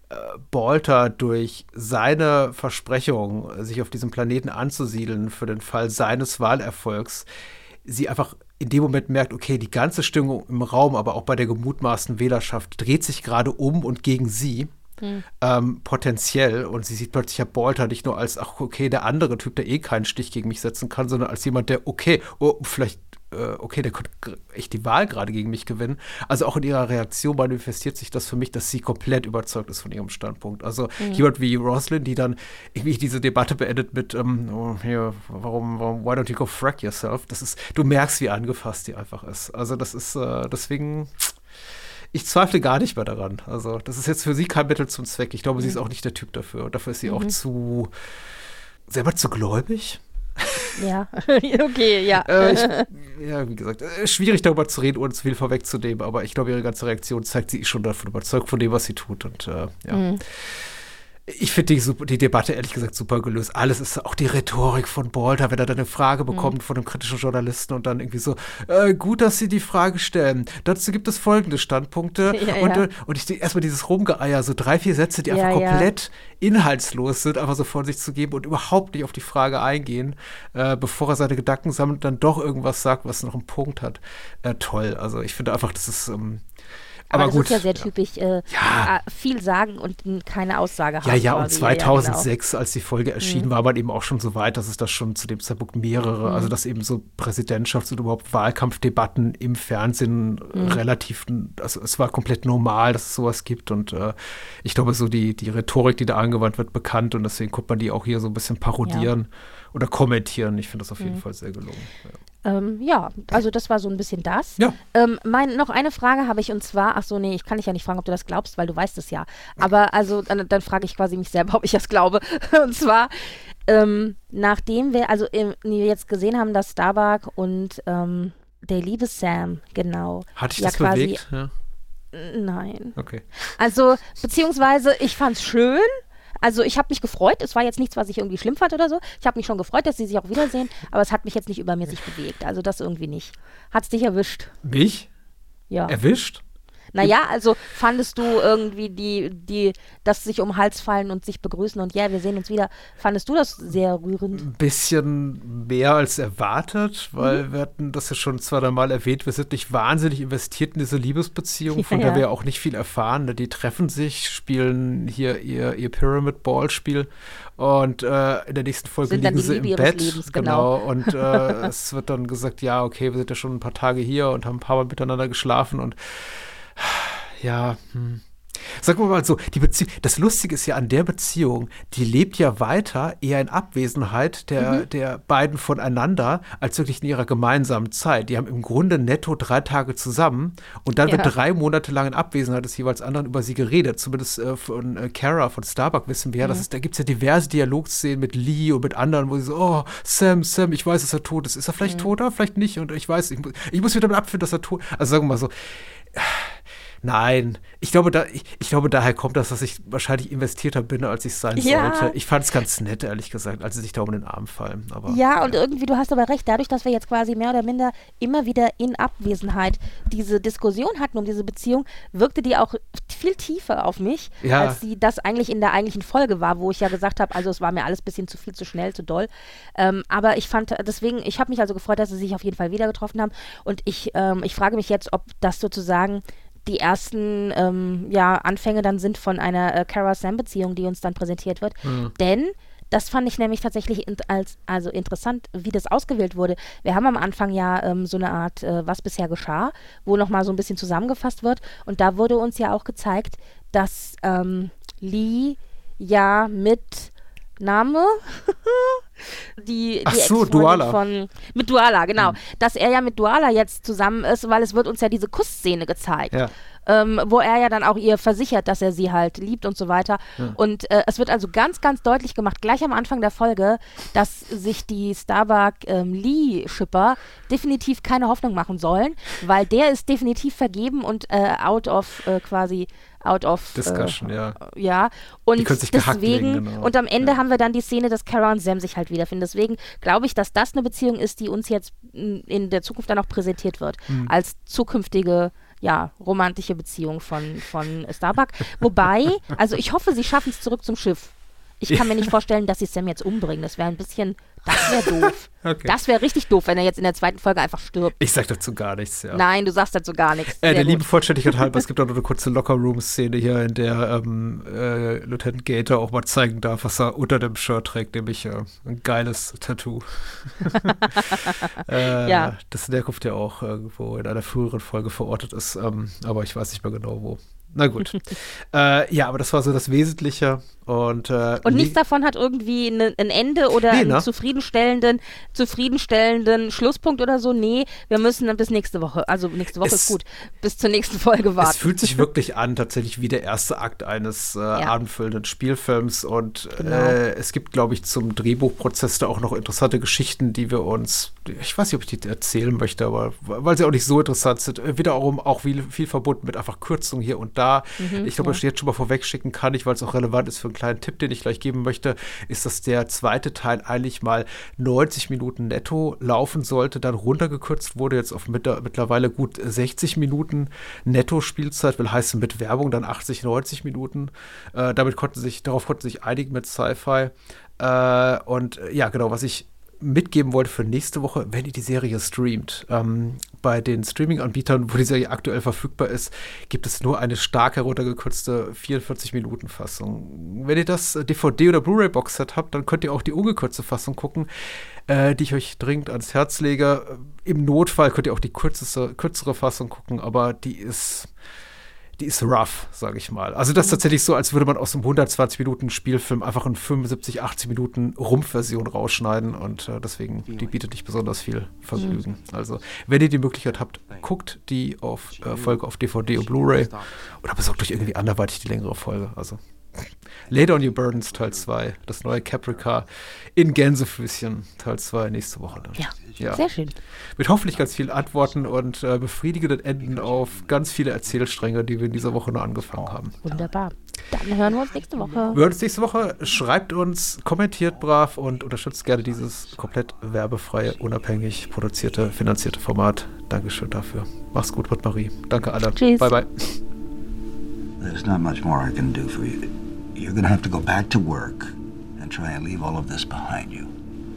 Bolter durch seine Versprechung, sich auf diesem Planeten anzusiedeln für den Fall seines Wahlerfolgs, sie einfach in dem Moment merkt, okay, die ganze Stimmung im Raum, aber auch bei der gemutmaßten Wählerschaft dreht sich gerade um und gegen sie. Hm. Ähm, potenziell, und sie sieht plötzlich Herr Bolter nicht nur als, ach okay, der andere Typ, der eh keinen Stich gegen mich setzen kann, sondern als jemand, der, okay, oh, vielleicht okay, der könnte echt die Wahl gerade gegen mich gewinnen. Also auch in ihrer Reaktion manifestiert sich das für mich, dass sie komplett überzeugt ist von ihrem Standpunkt. Also mhm. jemand wie Roslyn, die dann irgendwie diese Debatte beendet mit, ähm, oh, hier, warum, warum, why don't you go frack yourself? Das ist, du merkst, wie angefasst die einfach ist. Also das ist, äh, deswegen, ich zweifle gar nicht mehr daran. Also das ist jetzt für sie kein Mittel zum Zweck. Ich glaube, mhm. sie ist auch nicht der Typ dafür. Und dafür ist sie mhm. auch zu, selber zu gläubig. Ja, okay, ja. Äh, ich, ja, wie gesagt, äh, schwierig darüber zu reden, ohne zu viel vorwegzunehmen, aber ich glaube, ihre ganze Reaktion zeigt, sie ist schon davon überzeugt von dem, was sie tut. Und äh, ja. Mhm. Ich finde die, die Debatte ehrlich gesagt super gelöst. Alles ist auch die Rhetorik von Bolter, wenn er dann eine Frage bekommt mhm. von einem kritischen Journalisten und dann irgendwie so, äh, gut, dass Sie die Frage stellen. Dazu gibt es folgende Standpunkte. Ja, und, ja. und ich erstmal dieses Rumgeeier, so drei, vier Sätze, die ja, einfach komplett ja. inhaltslos sind, einfach so von sich zu geben und überhaupt nicht auf die Frage eingehen, äh, bevor er seine Gedanken sammelt und dann doch irgendwas sagt, was noch einen Punkt hat. Äh, toll. Also ich finde einfach, das ist ähm, Aber, aber das gut. ist ja sehr typisch, äh, ja. viel sagen und keine Aussage haben. Ja, ja, und quasi. zweitausendsechs, ja, genau. als die Folge erschien, mhm. war man eben auch schon so weit, dass es das schon zu dem Zeitpunkt mehrere, mhm. also dass eben so Präsidentschafts- und überhaupt Wahlkampfdebatten im Fernsehen mhm. relativ, also es war komplett normal, dass es sowas gibt und äh, ich glaube, so die, die Rhetorik, die da angewandt wird, bekannt und deswegen konnte man die auch hier so ein bisschen parodieren ja. oder kommentieren. Ich finde das auf jeden mhm. Fall sehr gelungen. Ja. Ähm, ja, also das war so ein bisschen das. Ja. Ähm, mein, noch eine Frage habe ich und zwar, ach so, nee, ich kann dich ja nicht fragen, ob du das glaubst, weil du weißt es ja. Aber also, dann, dann frage ich quasi mich selber, ob ich das glaube. Und zwar, ähm, nachdem wir, also ähm, wir jetzt gesehen haben, dass Starbuck und ähm, der liebe Sam, genau. Hat dich ja das quasi, bewegt? Ja. Nein. Okay. Also, beziehungsweise, ich fand's schön. Also ich habe mich gefreut, es war jetzt nichts, was ich irgendwie schlimm fand oder so. Ich habe mich schon gefreut, dass sie sich auch wiedersehen, aber es hat mich jetzt nicht übermäßig bewegt. Also das irgendwie nicht. Hat's dich erwischt? Mich? Ja. Erwischt? Naja, also fandest du irgendwie die, die, dass sie sich um den Hals fallen und sich begrüßen und ja, wir sehen uns wieder, fandest du das sehr rührend? Ein bisschen mehr als erwartet, weil mhm. wir hatten das ja schon zwei, drei Mal erwähnt, wir sind nicht wahnsinnig investiert in diese Liebesbeziehung, von ja, der wir ja auch nicht viel erfahren. Die treffen sich, spielen hier ihr, ihr Pyramid-Ball-Spiel und äh, in der nächsten Folge sind liegen die sie Liebe im Bett. Lebens, genau. genau. Und äh, es wird dann gesagt, ja, okay, wir sind ja schon ein paar Tage hier und haben ein paar Mal miteinander geschlafen und ja, hm. Sagen wir mal so, die Beziehung, das Lustige ist ja an der Beziehung, die lebt ja weiter eher in Abwesenheit der, mhm. der beiden voneinander, als wirklich in ihrer gemeinsamen Zeit. Die haben im Grunde netto drei Tage zusammen und dann ja. wird drei Monate lang in Abwesenheit des jeweils anderen über sie geredet. Zumindest äh, von äh, Kara von Starbuck wissen wir ja, mhm. dass es, da gibt es ja diverse Dialogszenen mit Lee und mit anderen, wo sie so, oh, Sam, Sam, ich weiß, dass er tot ist. Ist er vielleicht mhm. tot oder vielleicht nicht? Und ich weiß, ich, ich muss mich damit abfinden, dass er tot ist. Also sagen wir mal so, nein, ich glaube, da, ich, ich glaube, daher kommt das, dass ich wahrscheinlich investierter bin, als ich sein ja. sollte. Ich fand es ganz nett, ehrlich gesagt, als sie sich da um den Arm fallen. Aber, ja, ja, und irgendwie, du hast aber recht, dadurch, dass wir jetzt quasi mehr oder minder immer wieder in Abwesenheit diese Diskussion hatten um diese Beziehung, wirkte die auch viel tiefer auf mich, ja. als sie das eigentlich in der eigentlichen Folge war, wo ich ja gesagt habe, also es war mir alles ein bisschen zu viel, zu schnell, zu doll. Ähm, aber ich fand, deswegen, ich habe mich also gefreut, dass sie sich auf jeden Fall wieder getroffen haben. Und ich, ähm, ich frage mich jetzt, ob das sozusagen die ersten ähm, ja, Anfänge dann sind von einer äh, Kara-Sam-Beziehung, die uns dann präsentiert wird. Mhm. Denn das fand ich nämlich tatsächlich in, als, also interessant, wie das ausgewählt wurde. Wir haben am Anfang ja ähm, so eine Art, äh, was bisher geschah, wo nochmal so ein bisschen zusammengefasst wird. Und da wurde uns ja auch gezeigt, dass ähm, Lee ja mit Name? die, die Ach so, Ex-Freundin Duala. Von, mit Duala, genau. Mhm. Dass er ja mit Duala jetzt zusammen ist, weil es wird uns ja diese Kussszene gezeigt. Ja. Ähm, wo er ja dann auch ihr versichert, dass er sie halt liebt und so weiter. Ja. Und äh, es wird also ganz, ganz deutlich gemacht, gleich am Anfang der Folge, dass sich die Starbuck-Lee-Schipper ähm, definitiv keine Hoffnung machen sollen, weil der ist definitiv vergeben und äh, out of äh, quasi out of Discussion, äh, ja. Ja, und die können sich deswegen, legen, genau. Und am Ende ja. haben wir dann die Szene, dass Kara und Sam sich halt wiederfinden. Deswegen glaube ich, dass das eine Beziehung ist, die uns jetzt in der Zukunft dann auch präsentiert wird, mhm. als zukünftige ja, romantische Beziehung von, von Starbuck. Wobei, also ich hoffe, sie schaffen es zurück zum Schiff. Ich kann mir nicht vorstellen, dass sie Sam jetzt umbringen. Das wäre ein bisschen, das wäre doof. Okay. Das wäre richtig doof, wenn er jetzt in der zweiten Folge einfach stirbt. Ich sag dazu gar nichts, ja. Nein, du sagst dazu gar nichts. Äh, der lieben Vollständigkeit halber, es gibt auch noch eine kurze Locker-Room-Szene hier, in der ähm, äh, Lieutenant Gator auch mal zeigen darf, was er unter dem Shirt trägt, nämlich äh, ein geiles Tattoo. äh, ja. Das in der Herkunft ja auch irgendwo in einer früheren Folge verortet ist, ähm, aber ich weiß nicht mehr genau wo. Na gut. äh, ja, aber das war so das Wesentliche. Und, äh, und nichts davon hat irgendwie ne, ein Ende oder nee, einen ne? zufriedenstellenden, zufriedenstellenden Schlusspunkt oder so. Nee, wir müssen dann bis nächste Woche, also nächste Woche es, ist gut, bis zur nächsten Folge warten. Es fühlt sich wirklich an, tatsächlich wie der erste Akt eines äh, ja. abendfüllenden Spielfilms. Und genau. äh, es gibt, glaube ich, zum Drehbuchprozess da auch noch interessante Geschichten, die wir uns, ich weiß nicht, ob ich die erzählen möchte, aber weil sie auch nicht so interessant sind, wiederum auch viel, viel verbunden mit einfach Kürzungen hier und da. Mhm, ich glaube, ja. was ich jetzt schon mal vorwegschicken kann, ich, weil es auch relevant ist für einen kleinen Tipp, den ich gleich geben möchte, ist, dass der zweite Teil eigentlich mal neunzig Minuten netto laufen sollte, dann runtergekürzt wurde, jetzt auf mit, mittlerweile gut sechzig Minuten netto Spielzeit, will heißen mit Werbung dann achtzig, neunzig Minuten. Äh, damit konnten sich, darauf konnten sich einigen mit Sci-Fi. Äh, und äh, ja, genau, was ich mitgeben wollte für nächste Woche, wenn ihr die Serie streamt. Ähm, bei den Streaming-Anbietern, wo die Serie aktuell verfügbar ist, gibt es nur eine stark heruntergekürzte vierundvierzig-Minuten-Fassung. Wenn ihr das D V D- oder Blu-ray-Box-Set habt, dann könnt ihr auch die ungekürzte Fassung gucken, äh, die ich euch dringend ans Herz lege. Im Notfall könnt ihr auch die kürzeste, kürzere Fassung gucken, aber die ist die ist rough, sage ich mal. Also das ist tatsächlich so, als würde man aus einem hundertzwanzig Minuten Spielfilm einfach in fünfundsiebzig, achtzig Minuten Rumpfversion rausschneiden und äh, deswegen, die bietet nicht besonders viel Vergnügen. Also, wenn ihr die Möglichkeit habt, guckt die auf äh, Folge auf D V D und Blu-ray oder besorgt euch irgendwie anderweitig die längere Folge. Also Lay Down Your Burdens Teil zwei, das neue Caprica in Gänsefüßchen Teil zwei nächste Woche dann. Ja, ja. Sehr schön. Mit hoffentlich ganz vielen Antworten und äh, befriedigenden Enden auf ganz viele Erzählstränge, die wir in dieser Woche noch angefangen haben. Wunderbar. Dann hören wir uns nächste Woche. Wir hören uns nächste Woche. Schreibt uns, kommentiert brav und unterstützt gerne dieses komplett werbefreie, unabhängig produzierte, finanzierte Format. Dankeschön dafür. Mach's gut, Marie. Danke alle. Tschüss. Bye, bye. There's not much more I can do for you. You're gonna have to go back to work and try and leave all of this behind you.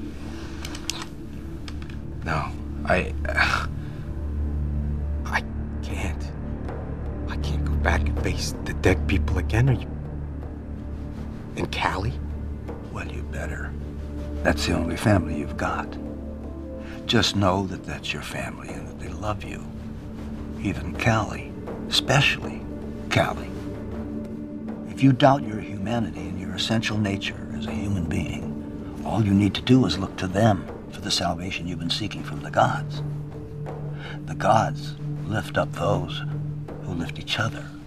No, I... Uh, I can't. I can't go back and face the dead people again. Are you... And Callie? Well, you better. That's the only family you've got. Just know that that's your family and that they love you. Even Callie, especially. Callie, if you doubt your humanity and your essential nature as a human being, all you need to do is look to them for the salvation you've been seeking from the gods. The gods lift up those who lift each other